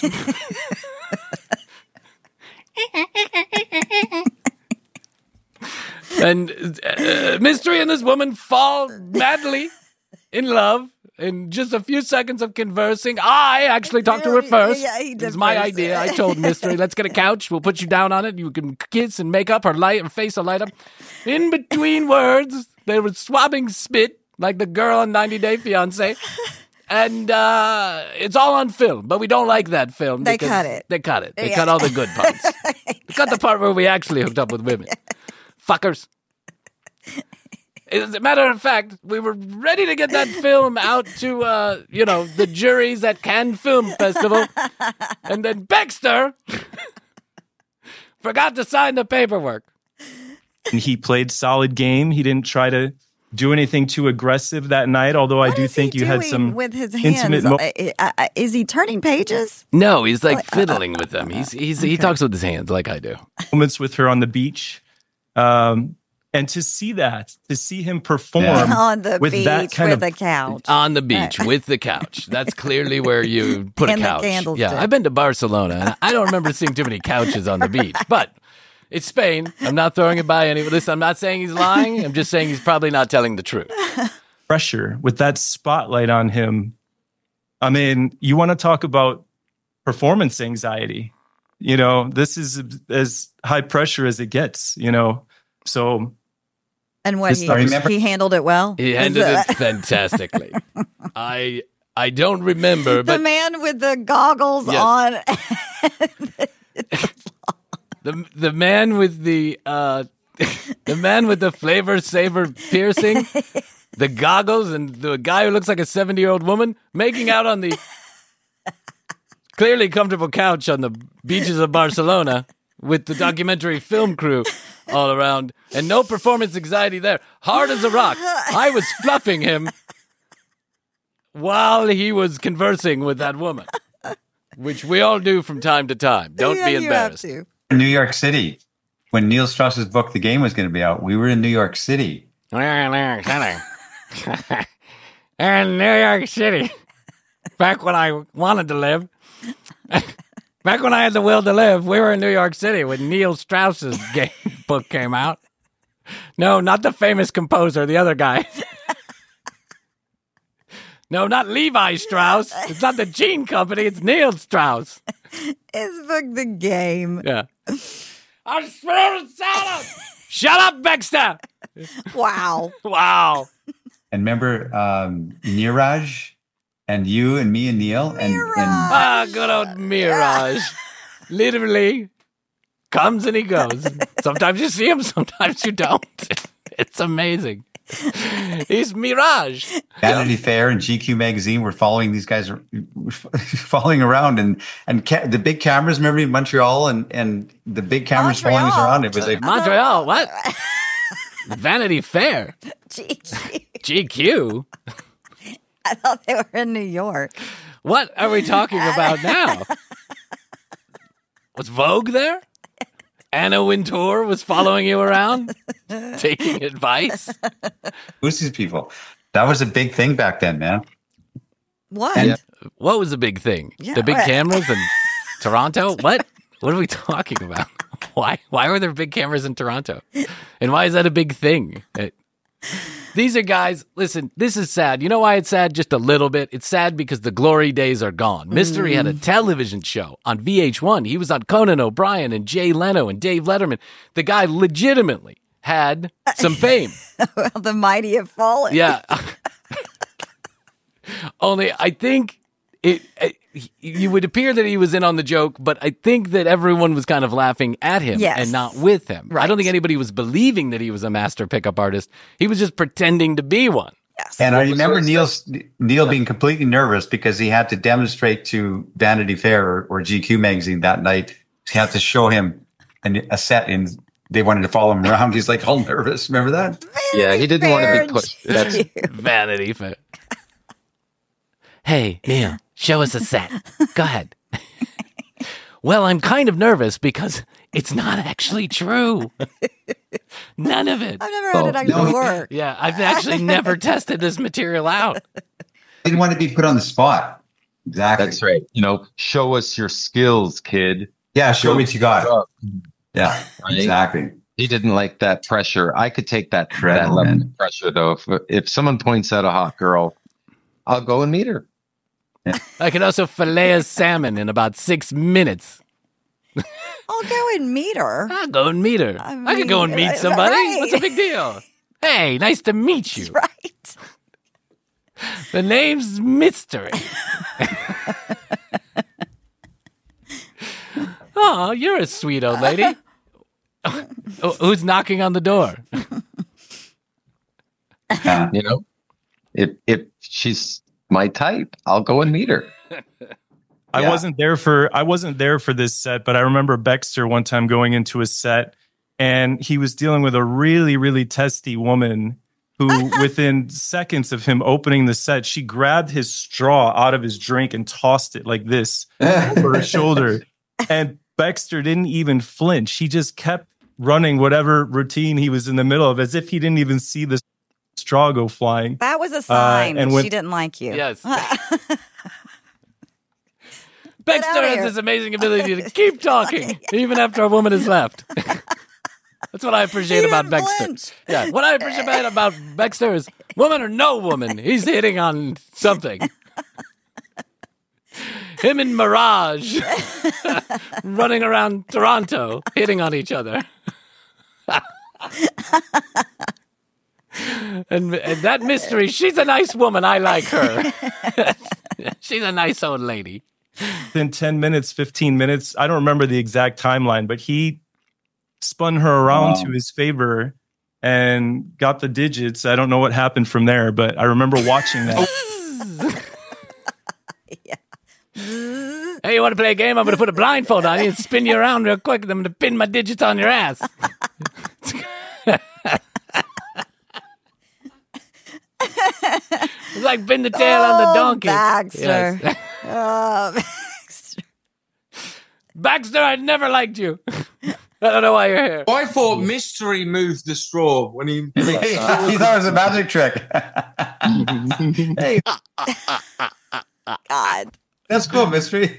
And uh, Mystery and this woman fall madly in love. in just a few seconds of conversing, I actually talked to her first. Yeah, he did It was my first. idea. I told Mystery, let's get a couch. We'll put you down on it. You can kiss and make up. Her light, her face will light up. In between words, they were swabbing spit like the girl on ninety Day Fiancé. And uh, it's all on film, but we don't like that film. They because cut it. They cut it. They Yeah. cut all the good parts. They cut the part where we actually hooked up with women. Fuckers. As a matter of fact, we were ready to get that film out to, uh, you know, the juries at Cannes Film Festival. And then Baxter forgot to sign the paperwork. And he played solid game. He didn't try to do anything too aggressive that night, although I What do is think he you had doing some with his intimate hands. mo- Uh, uh, uh, is he turning pages? No, he's like uh, fiddling with them. He's, he's He talks with his hands like I do. moments with her on the beach. Um, and to see that, to see him perform On the with beach that kind with of a couch. On the beach with the couch. That's clearly where you put And a the couch. candlestick. Yeah, I've been to Barcelona, and I don't remember seeing too many couches on the beach. But it's Spain. I'm not throwing it by anyone. Listen, I'm not saying he's lying. I'm just saying he's probably not telling the truth. pressure with that spotlight on him. I mean, you want to talk about performance anxiety. You know, this is as high pressure as it gets, you know. So And what This- he, I remember- he handled it well. He Is handled that- it fantastically. I I don't remember, the but man with the goggles Yes. on. the the man with the uh, the man with the flavor saver piercing, the goggles, and the guy who looks like a seventy year old woman making out on the clearly comfortable couch on the beaches of Barcelona with the documentary film crew all around, and no performance anxiety there. Hard as a rock. I was fluffing him while he was conversing with that woman, which we all do from time to time. Don't Yeah, be you have embarrassed. to. In New York City, when Neil Strauss's book The Game was going to be out, we were in New York City. In New York City, back when I wanted to live, back when I had the will to live, we were in New York City when Neil Strauss's game book came out. No, not the famous composer, the other guy. No, not Levi Strauss. It's not the Gene Company. It's Neil Strauss. His book, The Game. Yeah. I'm Shut up, Baxter. Wow. Wow. And remember um, Niraj and you and me and Neil? And, and Ah, good old Mirage. Literally comes and he goes. Sometimes you see him, sometimes you don't. It's amazing. He's Mirage. Vanity Fair and G Q magazine were following these guys, following around, and and ca- the big cameras. Remember in Montreal, and and the big cameras following us Montreal. around. It was like Montreal, what? Vanity Fair. G Q. G Q. I thought they were in New York. What are we talking about now? Was Vogue there? Anna Wintour was following you around, taking advice. who's these people? That was a big thing back then, man. What? And What was the big thing? Yeah, the big what? cameras in Toronto? What? What are we talking about? Why? Why were there big cameras in Toronto? And why is that a big thing? It- these are guys, listen, this is sad. You know why it's sad? Just a little bit. It's sad because the glory days are gone. Mystery had a television show on V H one. He was on Conan O'Brien and Jay Leno and Dave Letterman. The guy legitimately had some fame. Well, the mighty have fallen. Yeah. Only I think it, it you would appear that he was in on the joke, but I think that everyone was kind of laughing at him Yes. and not with him. I don't think anybody was believing that he was a master pickup artist. He was just pretending to be one. Yes. and I remember Neil's Neil being completely nervous because he had to demonstrate to Vanity Fair or, or G Q magazine that night. He had to show him an, a set, and they wanted to follow him around. He's like all nervous. Remember that? Yeah, he didn't want to Fair be pushed. G Q. That's Vanity Fair. Hey, Neil, show us a set. Go ahead. Well, I'm kind of nervous because it's not actually true. None of it. I've never had it actually no. work. Yeah, I've actually never tested this material out. Didn't want to be put on the spot. Exactly. that's right. You know, show us your skills, kid. Yeah, show me what you got. Up. Yeah, Right? exactly. He didn't like that pressure. I could take that, that Incredible, level man. of pressure though. If if someone points out a hot girl, I'll go and meet her. I can also fillet a salmon in about six minutes. I'll go and meet her. I'll go and meet her. I, I could go and meet right, somebody. right. What's the big deal? Hey, nice to meet you. Right. The name's Mystery. Oh, you're a sweet old lady. Oh, who's knocking on the door? You know, if if she's my type, I'll go and meet her. I Yeah. wasn't there for I wasn't there for this set, but I remember Baxter one time going into a set and he was dealing with a really, really testy woman who within seconds of him opening the set, she grabbed his straw out of his drink and tossed it like this over her shoulder. And Baxter didn't even flinch. He just kept running whatever routine he was in the middle of as if he didn't even see the straw go flying. That was a sign Uh, and that when- she didn't like you. Yes. Get Baxter outta has here. this amazing ability to keep talking even after a woman has left. That's what I appreciate He about didn't Baxter. flinch. Yeah, what I appreciate about Baxter is woman or no woman, he's hitting on something. Him and Mirage running around Toronto, hitting on each other. and, and that Mystery, she's a nice woman. I like her. She's a nice old lady. Within ten minutes, fifteen minutes, I don't remember the exact timeline, but he spun her around Wow. to his favor and got the digits. I don't know what happened from there, but I remember watching that. Hey, you want to play a game? I'm going to put a blindfold on you and spin you around real quick. I'm going to pin my digits on your ass. It's like pin the tail on the Oh, donkey. Baxter. Yes. Oh, Baxter. Baxter, I never liked you. I don't know why you're here. I thought Mystery moved the straw when he. he thought it was a magic trick. Hey, God. that's cool, Mystery.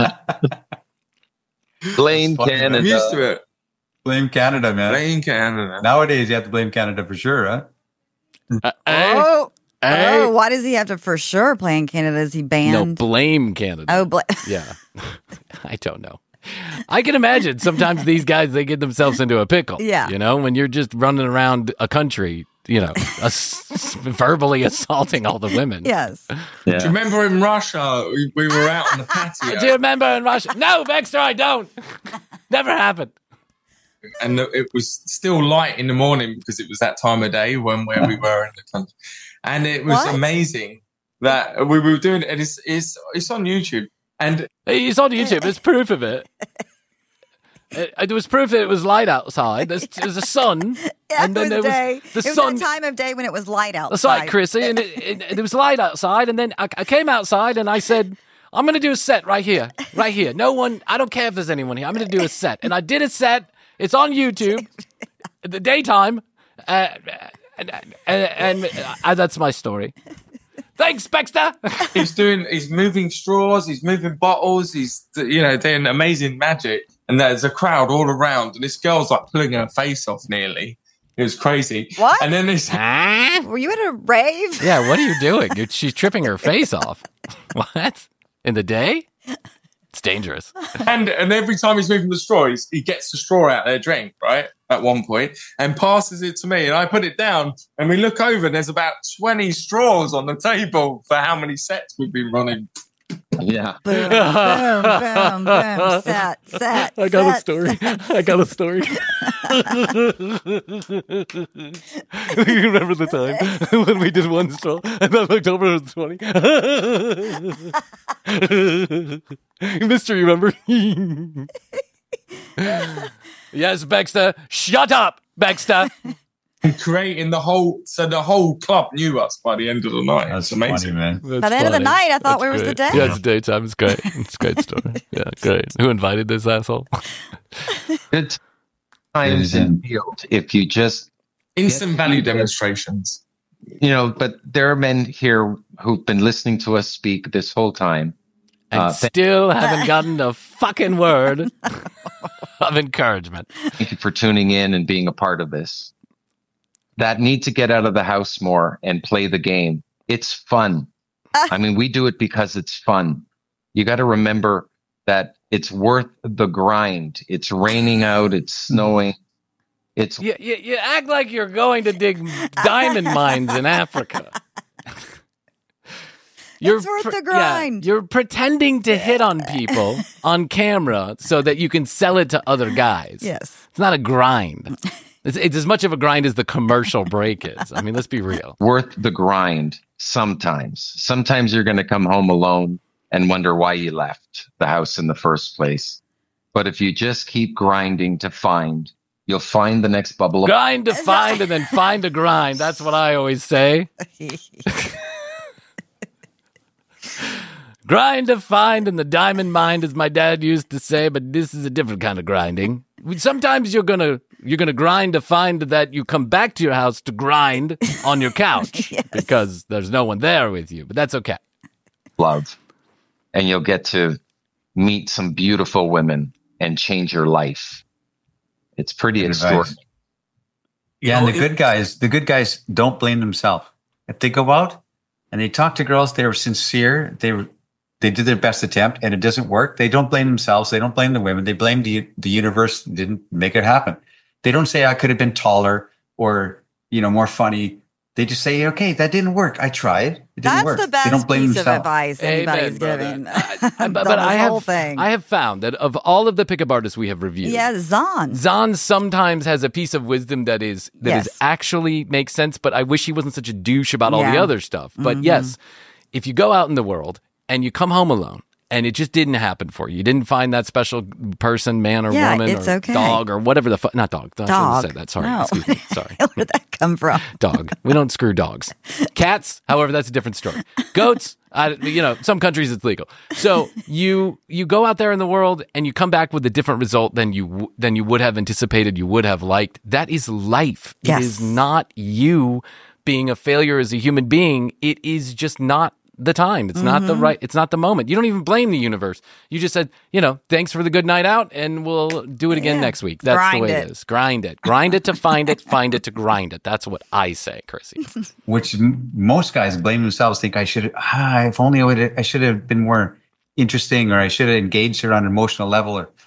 Blame Funny, man. I'm Canada. used to it. Blame Canada, man. Blame Canada. Nowadays, you have to blame Canada for sure, huh? Uh, hey, Oh, hey. oh, why does he have to for sure play in Canada? Is he No, banned? blame Canada. oh, bla- Yeah. I don't know. I can imagine sometimes these guys, they get themselves into a pickle. Yeah. You know, when you're just running around a country, you know, ass- verbally assaulting all the women. yes. Do you remember in Russia, we, we were out on the patio Do you remember in Russia? No, Baxter, I don't. Never happened. and it was still light in the morning because it was that time of day when where we were in the country. And it was What? amazing that we were doing it. And it's, it's, it's on YouTube. And It's on YouTube. There's proof of it. It, it was proof that it was light outside. There's, there's a sun. Yeah, and it was then there day. was the it was sun. that time of day when it was light outside. That's right, Chrissy. And it, it, it was light outside. And then I, I came outside and I said, I'm going to do a set right here. Right here. No one, I don't care if there's anyone here. I'm going to do a set. And I did a set. It's on YouTube. The daytime. Uh, and and, and uh, that's my story. Thanks, Baxter. he's doing, he's moving straws, he's moving bottles, he's, you know, doing amazing magic. And there's a crowd all around. And this girl's like pulling her face off nearly. It was crazy. What? And then this. Were you at a rave? Yeah, what are you doing? You're, she's tripping her face off. What? In the day? It's dangerous. And and every time he's moving the straw, he's, he gets the straw out of their drink, right? At one point, and passes it to me. And I put it down, and we look over, and there's about twenty straws on the table for how many sets we've been running. Yeah. Boom, boom, boom, boom. Set, set. I got a set, story. set. I got a story. You remember the time when we did one straw and I looked over and it was twenty? Mystery, remember? Yes, Baxter. Shut up, Baxter. And creating the whole, so the whole club knew us by the end of the night. That's It's amazing. funny, man. That's By the end of the funny. night, I thought That's it was the great. day. Yeah, it's daytime. It's great. It's a great story. Yeah, great. Who invited this asshole? Good times in field. If you just, Instant value demonstrations. you know, but there are men here who've been listening to us speak this whole time. And Uh, thank still haven't gotten a fucking word of encouragement. Thank you for tuning in and being a part of this. That need to get out of the house more and play the game. It's fun. I mean, we do it because it's fun. You got to remember that it's worth the grind. It's raining out. It's snowing. It's You, you, you act like you're going to dig diamond mines in Africa. You're It's worth pre- the grind. Yeah, you're pretending to hit on people on camera so that you can sell it to other guys. Yes. It's not a grind. It's, it's as much of a grind as the commercial break is. I mean, let's be real. worth the grind sometimes. Sometimes you're going to come home alone and wonder why you left the house in the first place. But if you just keep grinding to find, you'll find the next bubble of Grind to find and then find a grind. That's what I always say. Grind to find and the diamond mine, as my dad used to say, but this is a different kind of grinding. Sometimes you're gonna you're gonna grind to find that you come back to your house to grind on your couch Yes. because there's no one there with you. But that's okay. love. And you'll get to meet some beautiful women and change your life. It's pretty Good extraordinary. advice. Yeah, and the good guys, the good guys don't blame themselves. If they go out and they talk to girls, they were sincere. They were, they did their best attempt, and it doesn't work. They don't blame themselves. They don't blame the women. They blame the the universe didn't make it happen. They don't say I could have been taller or you know more funny. They just say, okay, that didn't work. I tried. It didn't That's work. the they best don't blame piece themselves. of advice anybody's brother. giving. I- I- but The but I whole have thing. I have found that of all of the pickup artists we have reviewed, Yeah, Zahn. Zahn sometimes has a piece of wisdom that is that Yes. is actually makes sense, but I wish he wasn't such a douche about all the Yeah. other stuff. But Mhm. yes, if you go out in the world and you come home alone and it just didn't happen for you, you didn't find that special person, man or Yeah, woman it's or okay. dog or whatever the fuck, not dog. I shouldn't have Dog. said that. Sorry. No. Excuse me. Sorry. Where did that come from? Dog. We don't screw dogs. Cats, however, that's a different story. Goats, I, you know, some countries it's legal. So you you go out there in the world and you come back with a different result than you w- than you would have anticipated, you would have liked. That is life. Yes. It is not you being a failure as a human being. It is just not the time. It's not the Mhm. right. It's not the moment. You don't even blame the universe. You just said, you know, thanks for the good night out, and we'll do it again Yeah. next week. That's the Grind way it it. is. Grind it. Grind it to find it. Find it to grind it. That's what I say, Chrissy. Which m- most guys blame themselves. Think I should. Ah, if only I would. I should have been more interesting, or I should have engaged her on an emotional level. Or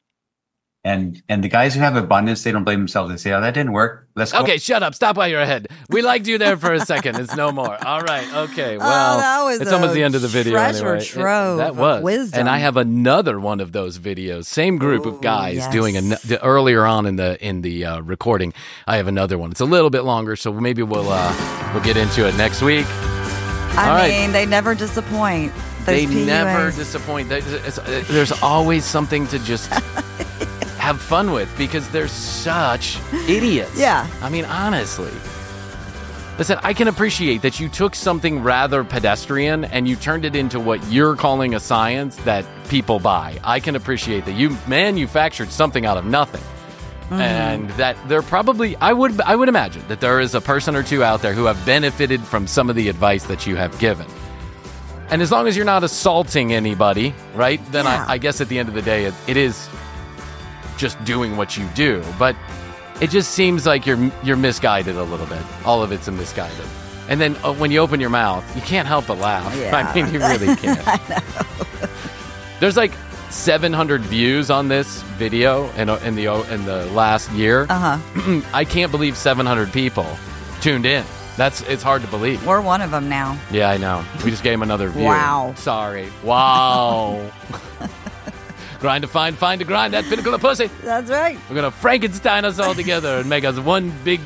and and the guys who have abundance, they don't blame themselves. They say, "Oh, that didn't work. Let's go." Okay, shut up. Stop while you're ahead. We liked you there for a second. It's no more. All right. Okay. Well, Oh, that was it's almost a the end of the video treasure anyway. It- trove that of was wisdom. And I have another one of those videos. Same group of guys yes. doing an, the, earlier on in the in the uh, recording. I have another one. It's a little bit longer, so maybe we'll uh, we'll get into it next week. I All right. mean, they never disappoint. Those They P U As. never disappoint. There's, it's- there's always something to just have fun with because they're such idiots. Yeah. I mean, honestly. Listen, I can appreciate that you took something rather pedestrian and you turned it into what you're calling a science that people buy. I can appreciate that you manufactured something out of nothing. Mm-hmm. And that there probably I would I would imagine that there is a person or two out there who have benefited from some of the advice that you have given. And as long as you're not assaulting anybody, right? Then Yeah. I, I guess at the end of the day, it, it is just doing what you do. But it just seems like you're you're misguided a little bit. All of it's a misguided. And then uh, when you open your mouth, you can't help but laugh. Yeah. I mean, you really can't. I know. There's like seven hundred views on this video in, in the in the last year. Uh-huh. I can't believe seven hundred people tuned in. That's it's hard to believe. We're one of them now. Yeah, I know. We just gave him another view. Wow. Sorry. Wow. Grind to find, find to grind that pinnacle of pussy. That's right. We're going to Frankenstein us all together and make us one big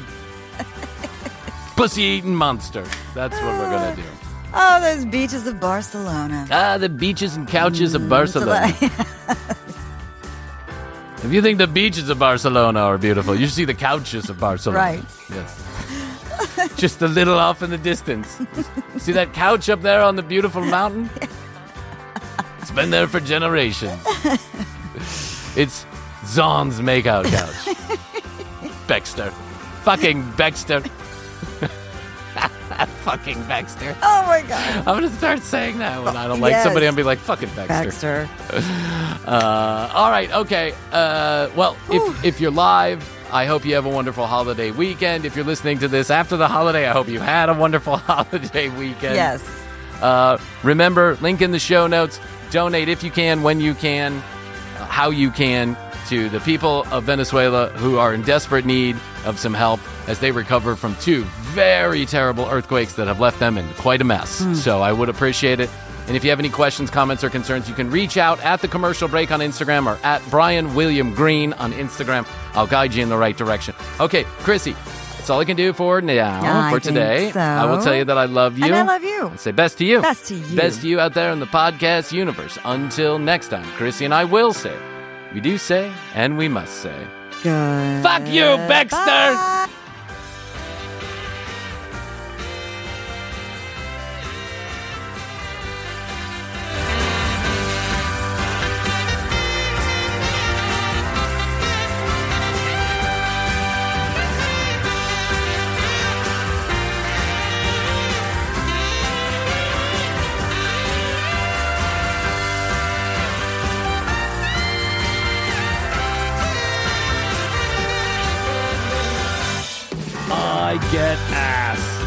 pussy-eating monster. That's what we're going to do. Oh, those beaches of Barcelona. Ah, the beaches and couches of Barcelona. If you think the beaches of Barcelona are beautiful, you should see the couches of Barcelona. Right. Yes. Just a little off in the distance. See that couch up there on the beautiful mountain? It's been there for generations. It's Zahn's makeout couch. Baxter. Fucking Baxter. Fucking Baxter. Oh my God. I'm going to start saying that when I don't like Yes. somebody. I'm going to be like, fucking Baxter. Baxter. Uh, all right, okay. Uh, well, if if you're live, I hope you have a wonderful holiday weekend. If you're listening to this after the holiday, I hope you had a wonderful holiday weekend. Yes. Uh, remember, link in the show notes. Donate if you can, when you can, uh, how you can, to the people of Venezuela who are in desperate need of some help as they recover from two very terrible earthquakes that have left them in quite a mess. Mm. So I would appreciate it. And if you have any questions, comments, or concerns, you can reach out at The Commercial Break on Instagram or at Brian William Green on Instagram. I'll guide you in the right direction. Okay, Chrissy, that's all I can do for now, I for today. think so. I will tell you that I love you. And I love you. Say best to you. Best to you. Best to you out there in the podcast universe. Until next time, Chrissy and I will say, we do say, and we must say, good. Fuck you, Baxter! Bye. I get ass.